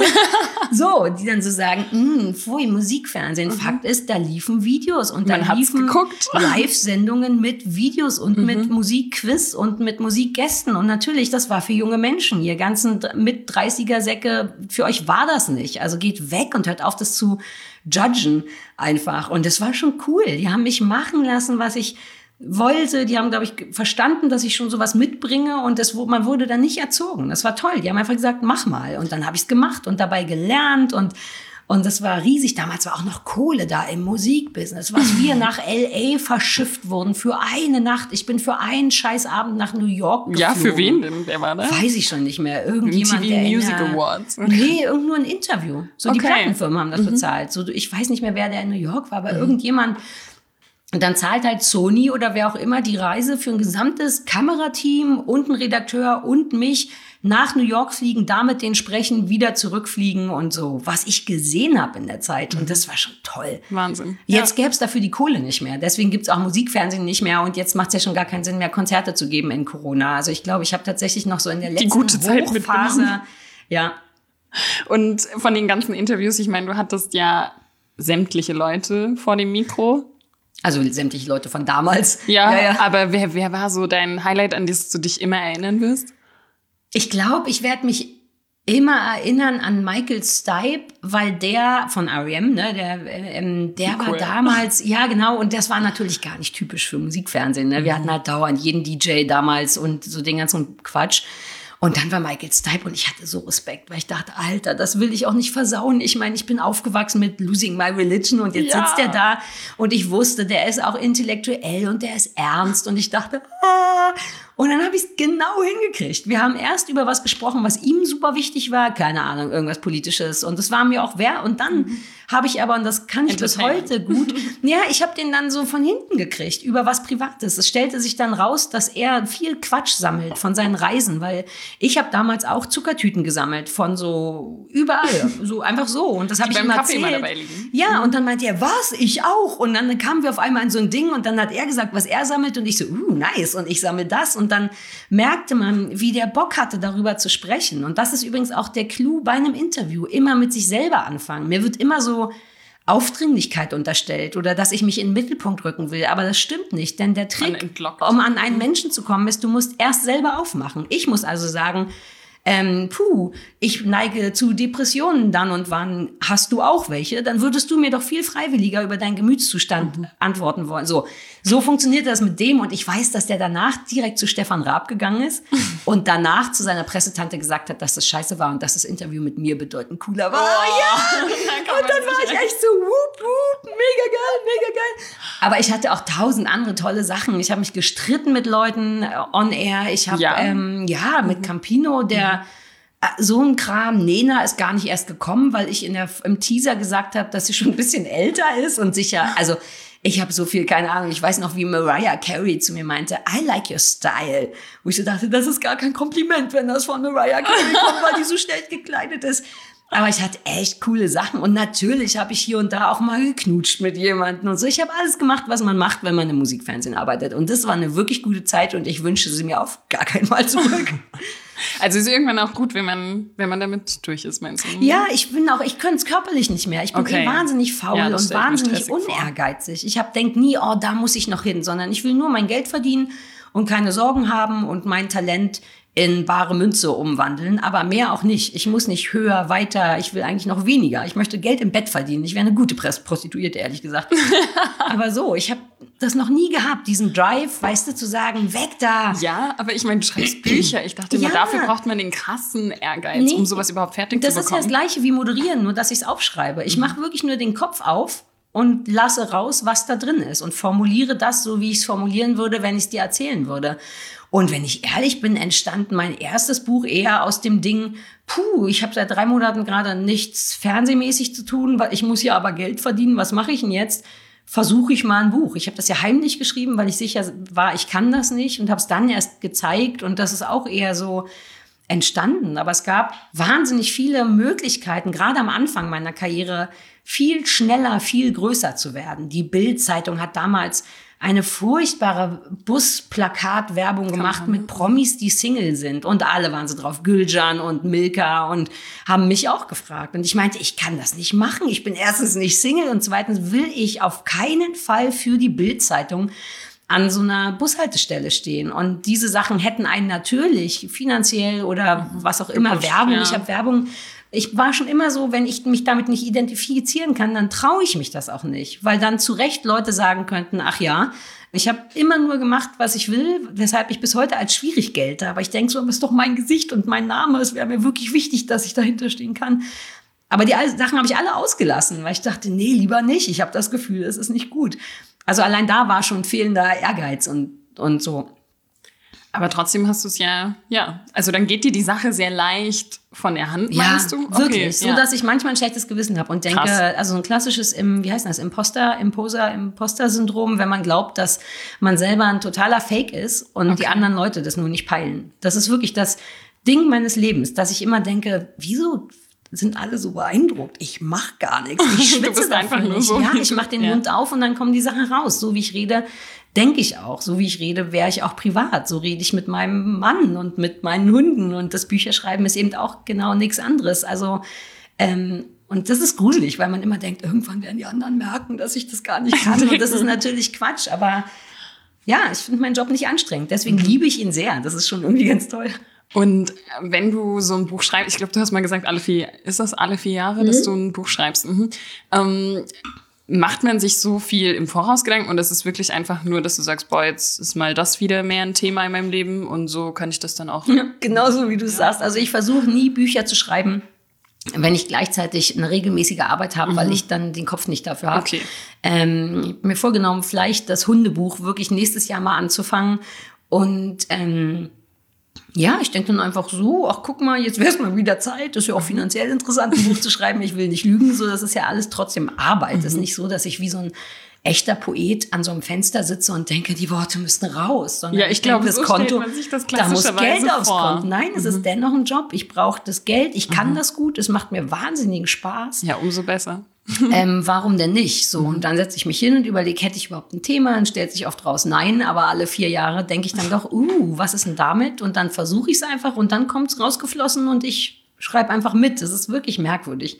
So, die dann so sagen, mh, pfui, Musikfernsehen. Mhm. Fakt ist, da liefen Videos und da Man liefen geguckt. Live-Sendungen mit Videos und mhm. mit Musikquiz und mit Musikgästen. Und natürlich, das war für junge Menschen. Ihr ganzen mit dreißiger-Säcke, für euch war das nicht. Also geht weg und hört auf, das zu judgen einfach. Und das war schon cool. Die haben mich machen lassen, was ich wollte. Die haben, glaube ich, verstanden, dass ich schon sowas mitbringe. Und das, man wurde dann nicht erzogen. Das war toll. Die haben einfach gesagt, mach mal. Und dann habe ich es gemacht und dabei gelernt. Und Und das war riesig. Damals war auch noch Kohle da im Musikbusiness, was wir nach L A verschifft wurden für eine Nacht. Ich bin für einen Scheißabend nach New York geflogen. Ja, für wen denn? Wer war das? Weiß ich schon nicht mehr. Irgendjemand, M T V der Music in der, Awards. Nee, irgend nur ein Interview. So die Okay. Plattenfirmen haben das Mhm. bezahlt. So, ich weiß nicht mehr, wer der in New York war, aber mhm. irgendjemand. Und dann zahlt halt Sony oder wer auch immer die Reise für ein gesamtes Kamerateam und einen Redakteur und mich nach New York fliegen, damit den sprechen, wieder zurückfliegen und so. Was ich gesehen habe in der Zeit. Und das war schon toll. Wahnsinn. Jetzt ja. gäbe es dafür die Kohle nicht mehr. Deswegen gibt es auch Musikfernsehen nicht mehr. Und jetzt macht es ja schon gar keinen Sinn mehr, Konzerte zu geben in Corona. Also ich glaube, ich habe tatsächlich noch so in der letzten die gute Zeit Hochphase. Ja. Und von den ganzen Interviews, ich meine, du hattest ja sämtliche Leute vor dem Mikro. Also sämtliche Leute von damals. Ja, ja, ja. aber wer, wer war so dein Highlight, an das du dich immer erinnern wirst? Ich glaube, ich werde mich immer erinnern an Michael Stipe, weil der von R E M, ne, der, ähm, der cool. war damals, ja genau, und das war natürlich gar nicht typisch für Musikfernsehen. Ne? Wir Mhm. hatten halt dauernd jeden D J damals und so den ganzen Quatsch. Und dann war Michael Stipe und ich hatte so Respekt, weil ich dachte, Alter, das will ich auch nicht versauen. Ich meine, ich bin aufgewachsen mit Losing My Religion und jetzt ja. sitzt der da und ich wusste, der ist auch intellektuell und der ist ernst und ich dachte, ah. Und dann habe ich es genau hingekriegt. Wir haben erst über was gesprochen, was ihm super wichtig war, keine Ahnung, irgendwas Politisches und das war mir auch wer. Und dann mhm. habe ich aber, und das kann ich bis heute gut, ja, ich habe den dann so von hinten gekriegt, über was Privates. Es stellte sich dann raus, dass er viel Quatsch sammelt von seinen Reisen, weil ich habe damals auch Zuckertüten gesammelt von so überall, so einfach so. Und das habe ich ihm erzählt. Immer dabei liegen. Ja, und dann meinte er, was? Ich auch. Und dann kamen wir auf einmal in so ein Ding und dann hat er gesagt, was er sammelt und ich so, uh, nice. Und ich sammle das. Und dann merkte man, wie der Bock hatte, darüber zu sprechen. Und das ist übrigens auch der Clou bei einem Interview. Immer mit sich selber anfangen. Mir wird immer so Aufdringlichkeit unterstellt oder dass ich mich in den Mittelpunkt rücken will. Aber das stimmt nicht, denn der Trick, um an einen Menschen zu kommen, ist, du musst erst selber aufmachen. Ich muss also sagen, ähm, puh, ich neige zu Depressionen dann und wann, hast du auch welche? Dann würdest du mir doch viel freiwilliger über deinen Gemütszustand mhm. antworten wollen. So, so funktioniert das mit dem und ich weiß, dass der danach direkt zu Stefan Raab gegangen ist und danach zu seiner Pressetante gesagt hat, dass das scheiße war und dass das Interview mit mir bedeutend cooler war. Oh, ja! Und dann war ich echt so, whoop, whoop, mega geil, mega geil. Aber ich hatte auch tausend andere tolle Sachen. Ich habe mich gestritten mit Leuten on air. Ich habe, ja. Ähm, ja, mit Campino, der so ein Kram, Nena ist gar nicht erst gekommen, weil ich in der, im Teaser gesagt habe, dass sie schon ein bisschen älter ist und sicher, also ich habe so viel, keine Ahnung, ich weiß noch, wie Mariah Carey zu mir meinte, I like your style. Wo ich so dachte, das ist gar kein Kompliment, wenn das von Mariah Carey kommt, weil die so schnell gekleidet ist. Aber ich hatte echt coole Sachen und natürlich habe ich hier und da auch mal geknutscht mit jemandem und so. Ich habe alles gemacht, was man macht, wenn man im Musikfernsehen arbeitet. Und das war eine wirklich gute Zeit und ich wünsche sie mir auf gar keinen Fall zurück. Also ist irgendwann auch gut, wenn man, wenn man damit durch ist, meinst du? Ja, ich bin auch, ich könnte es körperlich nicht mehr. Ich bin okay. eh wahnsinnig faul ja, und wahnsinnig unehrgeizig. Ich hab, denk nie, oh, da muss ich noch hin, sondern ich will nur mein Geld verdienen und keine Sorgen haben und mein Talent in bare Münze umwandeln, aber mehr auch nicht. Ich muss nicht höher, weiter, ich will eigentlich noch weniger. Ich möchte Geld im Bett verdienen. Ich wäre eine gute Prostituierte, ehrlich gesagt. Aber so, ich habe das noch nie gehabt, diesen Drive, weißt du, zu sagen, weg da. Ja, aber ich meine, du schreibst Bücher. Ich dachte immer, ja. dafür braucht man den krassen Ehrgeiz, nee, um sowas überhaupt fertig zu bekommen. Das ist ja das Gleiche wie moderieren, nur dass ich es aufschreibe. Ich mhm. mache wirklich nur den Kopf auf und lasse raus, was da drin ist und formuliere das so, wie ich es formulieren würde, wenn ich es dir erzählen würde. Und wenn ich ehrlich bin, entstand mein erstes Buch eher aus dem Ding, puh, ich habe seit drei Monaten gerade nichts fernsehmäßig zu tun, weil ich muss ja aber Geld verdienen, was mache ich denn jetzt? Versuche ich mal ein Buch. Ich habe das ja heimlich geschrieben, weil ich sicher war, ich kann das nicht und habe es dann erst gezeigt und das ist auch eher so entstanden. Aber es gab wahnsinnig viele Möglichkeiten, gerade am Anfang meiner Karriere, viel schneller, viel größer zu werden. Die Bild-Zeitung hat damals eine furchtbare Busplakatwerbung gemacht mit Promis, die Single sind. Und alle waren so drauf, Gülcan und Milka und haben mich auch gefragt. Und ich meinte, ich kann das nicht machen. Ich bin erstens nicht Single und zweitens will ich auf keinen Fall für die Bild-Zeitung an so einer Bushaltestelle stehen. Und diese Sachen hätten einen natürlich finanziell oder was auch immer, Gepusht, Werbung. ja. Ich habe Werbung. Ich war schon immer so, wenn ich mich damit nicht identifizieren kann, dann traue ich mich das auch nicht. Weil dann zu Recht Leute sagen könnten, ach ja, ich habe immer nur gemacht, was ich will, weshalb ich bis heute als schwierig gelte. Aber ich denke so, das ist doch mein Gesicht und mein Name. Es wäre mir wirklich wichtig, dass ich dahinter stehen kann. Aber die Sachen habe ich alle ausgelassen, weil ich dachte, nee, lieber nicht. Ich habe das Gefühl, es ist nicht gut. Also allein da war schon fehlender Ehrgeiz und, und so. Aber trotzdem hast du es ja, ja, also dann geht dir die Sache sehr leicht von der Hand, ja, meinst du? Okay, wirklich, so ja. dass ich manchmal ein schlechtes Gewissen habe und denke, Krass. also ein klassisches, wie heißt das, Imposter, Imposer, Imposter-Syndrom, wenn man glaubt, dass man selber ein totaler Fake ist und okay. die anderen Leute das nur nicht peilen. Das ist wirklich das Ding meines Lebens, dass ich immer denke, wieso sind alle so beeindruckt? Ich mache gar nichts. Ich schwitze du bist einfach nur so. Ja, ich mache den ja. Mund auf und dann kommen die Sachen raus. So wie ich rede, denke ich auch. So wie ich rede, wäre ich auch privat. So rede ich mit meinem Mann und mit meinen Hunden. Und das Bücherschreiben ist eben auch genau nichts anderes. Also, ähm, und das ist gruselig, weil man immer denkt, irgendwann werden die anderen merken, dass ich das gar nicht kann. Und das ist natürlich Quatsch. Aber ja, ich finde meinen Job nicht anstrengend. Deswegen liebe ich ihn sehr. Das ist schon irgendwie ganz toll. Und wenn du so ein Buch schreibst, ich glaube, du hast mal gesagt, alle vier, ist das alle vier Jahre, mhm. dass du ein Buch schreibst? Mhm. Ähm, macht man sich so viel im Voraus Gedanken und es ist wirklich einfach nur, dass du sagst, boah, jetzt ist mal das wieder mehr ein Thema in meinem Leben und so kann ich das dann auch. Ja, genauso wie du ja. sagst. Also ich versuche nie Bücher zu schreiben, wenn ich gleichzeitig eine regelmäßige Arbeit habe, mhm. weil ich dann den Kopf nicht dafür habe. Okay. Ähm, ich habe mir vorgenommen, vielleicht das Hundebuch wirklich nächstes Jahr mal anzufangen und ähm, ja, ich denke dann einfach so, ach guck mal, jetzt wäre es mal wieder Zeit. Das ist ja auch finanziell interessant, ein Buch zu schreiben. Ich will nicht lügen, so das ist ja alles trotzdem Arbeit. Es mhm. ist nicht so, dass ich wie so ein echter Poet an so einem Fenster sitze und denke, die Worte müssen raus. Sondern ja, ich, ich glaube, so Konto, stellt man sich das da muss Geld aufs vor. Konto. Nein, es mhm. ist dennoch ein Job. Ich brauche das Geld. Ich kann mhm. das gut. Es macht mir wahnsinnigen Spaß. Ja, umso besser. ähm, warum denn nicht? So, und dann setze ich mich hin und überlege, hätte ich überhaupt ein Thema? Dann stellt sich oft raus, nein, aber alle vier Jahre denke ich dann doch, uh, was ist denn damit? Und dann versuche ich es einfach und dann kommt es rausgeflossen und ich schreibe einfach mit. Das ist wirklich merkwürdig.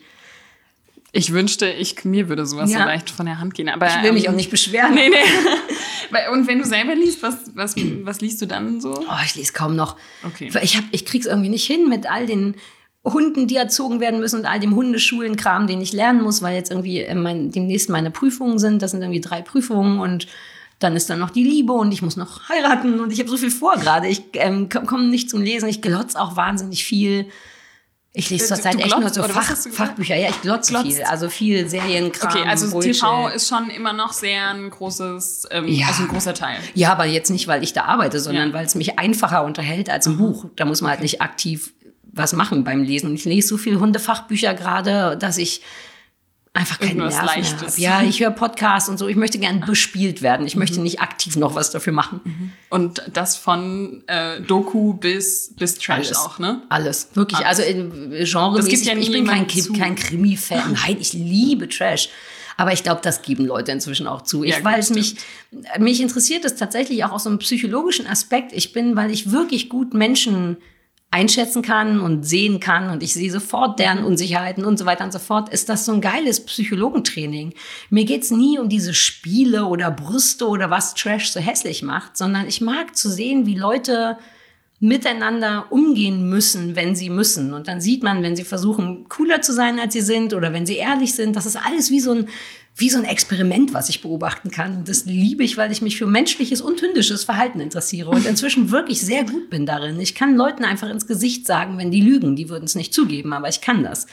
Ich wünschte, ich, mir würde sowas ja. so leicht von der Hand gehen. Aber, ich will mich ähm, auch nicht beschweren. Nee, nee. Und wenn du selber liest, was, was, was liest du dann so? Oh, ich lese kaum noch. Okay. Ich, hab, ich krieg's irgendwie nicht hin mit all den Hunden, die erzogen werden müssen und all dem Hundeschulenkram, den ich lernen muss, weil jetzt irgendwie mein, demnächst meine Prüfungen sind. Das sind irgendwie drei Prüfungen und dann ist dann noch die Liebe und ich muss noch heiraten und ich habe so viel vor gerade. Ich ähm, komme nicht zum Lesen. Ich glotz auch wahnsinnig viel. Ich lese zurzeit echt glotzt, nur so Fach, Fachbücher. Ja, ich glotze glotzt. viel. Also viel Serienkram. Okay, also Bullshit. T V ist schon immer noch sehr ein großes, ähm, ja. also ein großer Teil. Ja, aber jetzt nicht, weil ich da arbeite, sondern ja. weil es mich einfacher unterhält als ein mhm. Buch. Da muss man halt nicht aktiv was machen beim Lesen. Und ich lese so viele Hundefachbücher gerade, dass ich einfach keine Nerven mehr habe. Ja, ich höre Podcasts und so. Ich möchte gern bespielt werden. Ich mhm. möchte nicht aktiv noch was dafür machen. Mhm. Und das von äh, Doku bis, bis Trash alles, auch, ne? Alles, wirklich. Alles. Also in genremäßig. Ja ich bin kein, kein Krimi-Fan. Nein, ich liebe Trash. Aber ich glaube, das geben Leute inzwischen auch zu. Ich, ja, weil es mich, mich interessiert es tatsächlich auch aus so einem psychologischen Aspekt. Ich bin, weil ich wirklich gut Menschen einschätzen kann und sehen kann und ich sehe sofort deren Unsicherheiten und so weiter und so fort, ist das so ein geiles Psychologentraining. Mir geht's nie um diese Spiele oder Brüste oder was Trash so hässlich macht, sondern ich mag zu sehen, wie Leute miteinander umgehen müssen, wenn sie müssen. Und dann sieht man, wenn sie versuchen, cooler zu sein, als sie sind oder wenn sie ehrlich sind, das ist alles wie so ein wie so ein Experiment, was ich beobachten kann. Und das liebe ich, weil ich mich für menschliches und hündisches Verhalten interessiere und inzwischen wirklich sehr gut bin darin. Ich kann Leuten einfach ins Gesicht sagen, wenn die lügen. Die würden es nicht zugeben, aber ich kann das.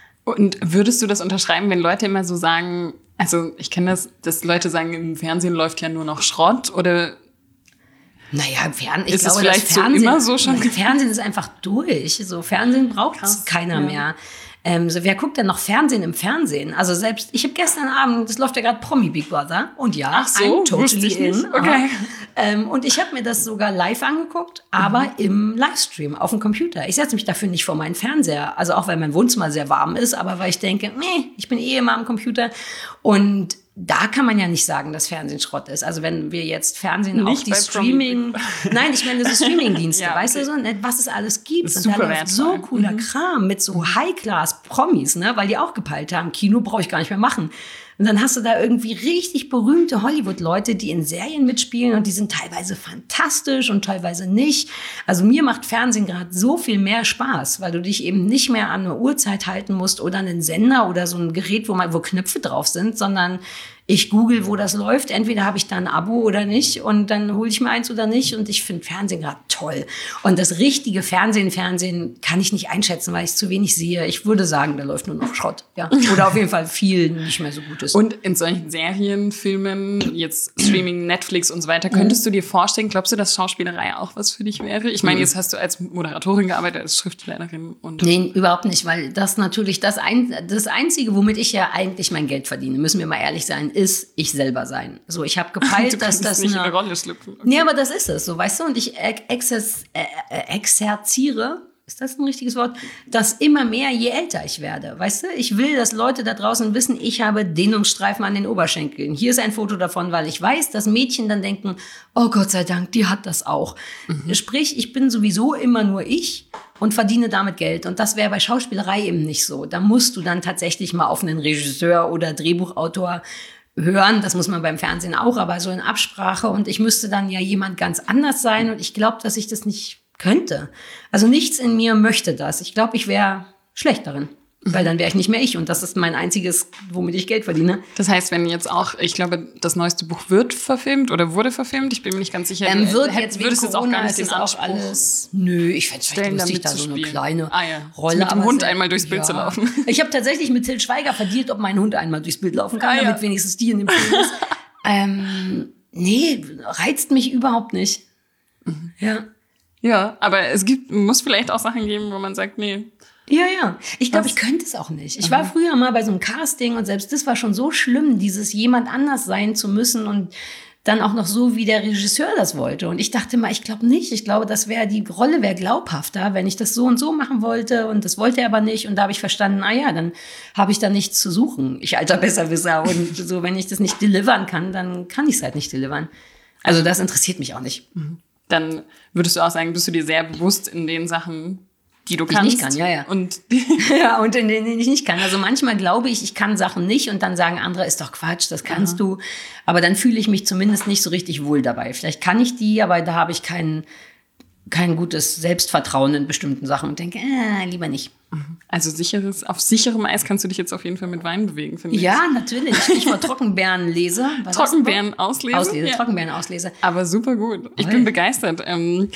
Und würdest du das unterschreiben, wenn Leute immer so sagen, also ich kenne das, dass Leute sagen, im Fernsehen läuft ja nur noch Schrott oder... Naja, im Fernsehen, ich ist glaube, es vielleicht das Fernsehen, so immer so schon? Fernsehen ist einfach durch. So, Fernsehen braucht keiner ja. mehr. Ähm, so, wer guckt denn noch Fernsehen im Fernsehen? Also selbst, ich habe gestern Abend, das läuft ja gerade Promi Big Brother. Und ja, Ach so, I'm totally ich in. nicht. Okay. Ähm, und ich habe mir das sogar live angeguckt, aber mhm. im Livestream auf dem Computer. Ich setze mich dafür nicht vor meinen Fernseher. Also auch, weil mein Wohnzimmer sehr warm ist, aber weil ich denke, nee, ich bin eh immer am Computer. Und da kann man ja nicht sagen, dass Fernsehen Schrott ist. Also wenn wir jetzt Fernsehen nicht auf die Streaming... Nein, ich meine, das ist Streamingdienste, ja, weißt okay. du so, was es alles gibt. Und da läuft wertvoll. so cooler mhm. Kram mit so High-Class-Promis, ne, weil die auch gepeilt haben, Kino brauche ich gar nicht mehr machen. Und dann hast du da irgendwie richtig berühmte Hollywood-Leute, die in Serien mitspielen und die sind teilweise fantastisch und teilweise nicht. Also mir macht Fernsehen gerade so viel mehr Spaß, weil du dich eben nicht mehr an eine Uhrzeit halten musst oder einen Sender oder so ein Gerät, wo mal wo Knöpfe drauf sind, sondern Ich google, wo das läuft. Entweder habe ich da ein Abo oder nicht und dann hole ich mir eins oder nicht. Und ich finde Fernsehen gerade toll. Und das richtige Fernsehen, Fernsehen kann ich nicht einschätzen, weil ich zu wenig sehe. Ich würde sagen, da läuft nur noch Schrott. Ja. Oder auf jeden Fall viel nicht mehr so Gutes. Und in solchen Serien, Filmen, jetzt Streaming, Netflix und so weiter, könntest du dir vorstellen, glaubst du, dass Schauspielerei auch was für dich wäre? Ich meine, jetzt hast du als Moderatorin gearbeitet, als Schriftstellerin. Und nee, überhaupt nicht, weil das natürlich das, ein, das Einzige, womit ich ja eigentlich mein Geld verdiene, müssen wir mal ehrlich sein, ist ich selber sein. So, ich habe gepeilt, du dass das nicht eine, in eine Rolle schlüpfen. Okay. Nee, aber das ist es, so, weißt du, und ich exer- äh, exerziere, ist das ein richtiges Wort, dass immer mehr, je älter ich werde, weißt du, ich will, dass Leute da draußen wissen, ich habe Dehnungsstreifen an den Oberschenkeln. Hier ist ein Foto davon, weil ich weiß, dass Mädchen dann denken, oh Gott sei Dank, die hat das auch. Mhm. Sprich, ich bin sowieso immer nur ich und verdiene damit Geld. Und das wäre bei Schauspielerei eben nicht so. Da musst du dann tatsächlich mal auf einen Regisseur oder Drehbuchautor hören. Das muss man beim Fernsehen auch, aber so in Absprache. Und ich müsste dann ja jemand ganz anders sein. Und ich glaube, dass ich das nicht könnte. Also nichts in mir möchte das. Ich glaube, ich wäre schlecht darin. Weil dann wäre ich nicht mehr ich. Und das ist mein einziges, womit ich Geld verdiene. Das heißt, wenn jetzt auch, ich glaube, das neueste Buch wird verfilmt oder wurde verfilmt, ich bin mir nicht ganz sicher. Ähm, wird jetzt würdest wegen es auch gar nicht ist den es auch Anspruch alles. Nö, ich fände es vielleicht lustig, da so eine kleine ah, ja. Rolle. Mit dem aber Hund sehr, einmal durchs Bild ja. zu laufen. Ich habe tatsächlich mit Til Schweiger verdient, ob mein Hund einmal durchs Bild laufen kann, ah, damit ja. wenigstens die in dem Film ist. ähm, nee, reizt mich überhaupt nicht. Mhm. Ja. Ja, aber es gibt, muss vielleicht auch Sachen geben, wo man sagt, nee. Ja, ja. Ich glaube, ich könnte es auch nicht. Ich war früher mal bei so einem Casting und selbst das war schon so schlimm, dieses jemand anders sein zu müssen und dann auch noch so, wie der Regisseur das wollte. Und ich dachte mal, ich glaube nicht. Ich glaube, das wäre, die Rolle wäre glaubhafter, wenn ich das so und so machen wollte und das wollte er aber nicht. Und da habe ich verstanden, ah ja, dann habe ich da nichts zu suchen. Ich alter Besserwisser. Und so, wenn ich das nicht delivern kann, dann kann ich es halt nicht delivern. Also das interessiert mich auch nicht. Dann würdest du auch sagen, bist du dir sehr bewusst in den Sachen, die du die kannst. Ich nicht kann, ja, ja. Und, ja, und in denen ich nicht kann. Also manchmal glaube ich, ich kann Sachen nicht und dann sagen andere, ist doch Quatsch, das kannst Aha. du. Aber dann fühle ich mich zumindest nicht so richtig wohl dabei. Vielleicht kann ich die, aber da habe ich kein, kein gutes Selbstvertrauen in bestimmten Sachen und denke, äh, lieber nicht. Also sicheres, auf sicherem Eis kannst du dich jetzt auf jeden Fall mit Wein bewegen, finde ich. Ja, natürlich. Stichwort Trockenbeerenlese. Trockenbeeren-Auslese? Auslese, ja. Trockenbeeren-Auslese. Aber super gut. Ich Oi. bin begeistert. Ähm,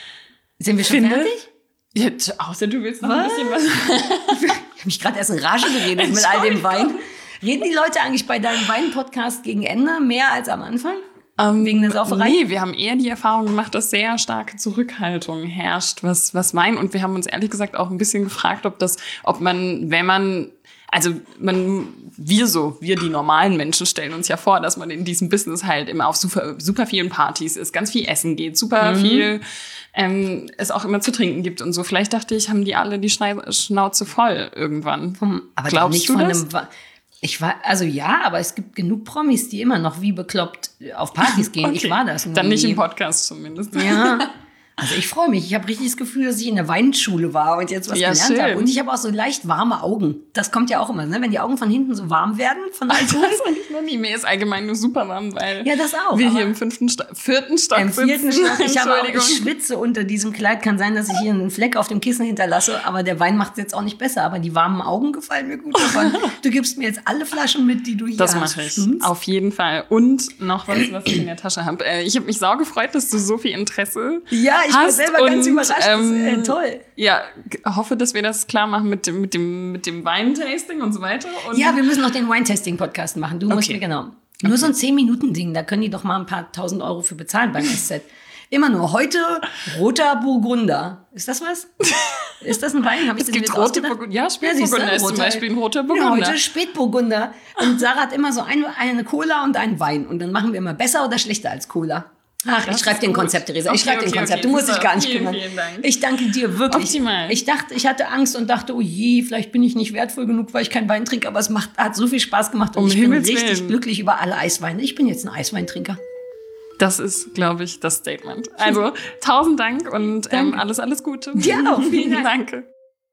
Sind wir schon finde, fertig? Ja, außer du willst noch was? ein bisschen was. Ich habe mich gerade erst in Rage geredet mit all dem Wein. Reden die Leute eigentlich bei deinem Wein-Podcast gegen Ende mehr als am Anfang? Um, Wegen der Sauferei? Nee, wir haben eher die Erfahrung gemacht, dass sehr starke Zurückhaltung herrscht, was, was Wein. Und wir haben uns ehrlich gesagt auch ein bisschen gefragt, ob das, ob man, wenn man, also man, wir so, wir die normalen Menschen stellen uns ja vor, dass man in diesem Business halt immer auf super, super vielen Partys ist, ganz viel essen geht, super mhm. viel ähm, es auch immer zu trinken gibt und so. Vielleicht dachte ich, haben die alle die Schnauze voll irgendwann. Vom, aber glaubst nicht du von das? einem, ich war, also ja, aber es gibt genug Promis, die immer noch wie bekloppt auf Partys gehen. Okay. Ich war das. Dann nicht im Podcast zumindest. Ja. Also ich freue mich. Ich habe richtig das Gefühl, dass ich in der Weinschule war und jetzt was ja, gelernt schön. habe. Und ich habe auch so leicht warme Augen. Das kommt ja auch immer, ne? Wenn die Augen von hinten so warm werden von Alkohol. Das weiß ich noch nie. Mir ist allgemein nur super warm, weil ja, das auch, wir hier im fünften Sto- vierten Stock Im vierten sitzen. Stock. Ich, habe auch, ich schwitze unter diesem Kleid. Kann sein, dass ich hier einen Fleck auf dem Kissen hinterlasse. Aber der Wein macht es jetzt auch nicht besser. Aber die warmen Augen gefallen mir gut davon. Du gibst mir jetzt alle Flaschen mit, die du hier das hast. Das mache ich. Stimmt's? Auf jeden Fall. Und noch was, was ich in der Tasche habe. Ich habe mich sau gefreut, dass du so viel Interesse ja, ich hast. war selber ganz und, überrascht. Ähm, das ist, äh, toll. Ja, hoffe, dass wir das klar machen mit dem, mit dem, mit dem Weintasting und so weiter. Und ja, wir müssen noch den Wine-Tasting-Podcast machen. Du musst okay. mir genau. Nur okay. so ein zehn-Minuten-Ding, da können die doch mal ein paar tausend Euro für bezahlen beim S Z. Immer nur heute roter Burgunder. Ist das was? Ist das ein Wein? Hab ich es gibt rote Burgunder. Ja, Spätburgunder ja, ist zum Beispiel ein roter Burgunder. Ja, heute Spätburgunder. Und Sarah hat immer so eine, eine Cola und einen Wein. Und dann machen wir immer besser oder schlechter als Cola. Ach, das ich schreibe den Konzept, Theresa. Okay, ich schreibe okay, den Konzept. Okay, du musst dich gar nicht vielen, kümmern. Vielen Dank. Ich danke dir wirklich. Optimal. Ich dachte, ich hatte Angst und dachte, oh je, vielleicht bin ich nicht wertvoll genug, weil ich keinen Wein trinke. Aber es macht, hat so viel Spaß gemacht und um ich Himmels bin richtig Willen. glücklich über alle Eisweine. Ich bin jetzt ein Eisweintrinker. Das ist, glaube ich, das Statement. Also, tausend Dank und ähm, alles, alles Gute. Ja, auch. Vielen Dank. Danke.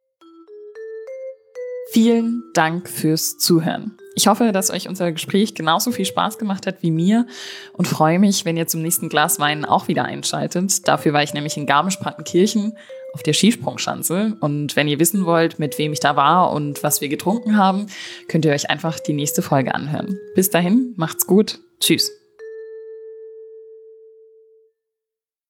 Vielen Dank fürs Zuhören. Ich hoffe, dass euch unser Gespräch genauso viel Spaß gemacht hat wie mir und freue mich, wenn ihr zum nächsten Glas Wein auch wieder einschaltet. Dafür war ich nämlich in Garmisch-Partenkirchen auf der Skisprungschanze. Und wenn ihr wissen wollt, mit wem ich da war und was wir getrunken haben, könnt ihr euch einfach die nächste Folge anhören. Bis dahin, macht's gut. Tschüss.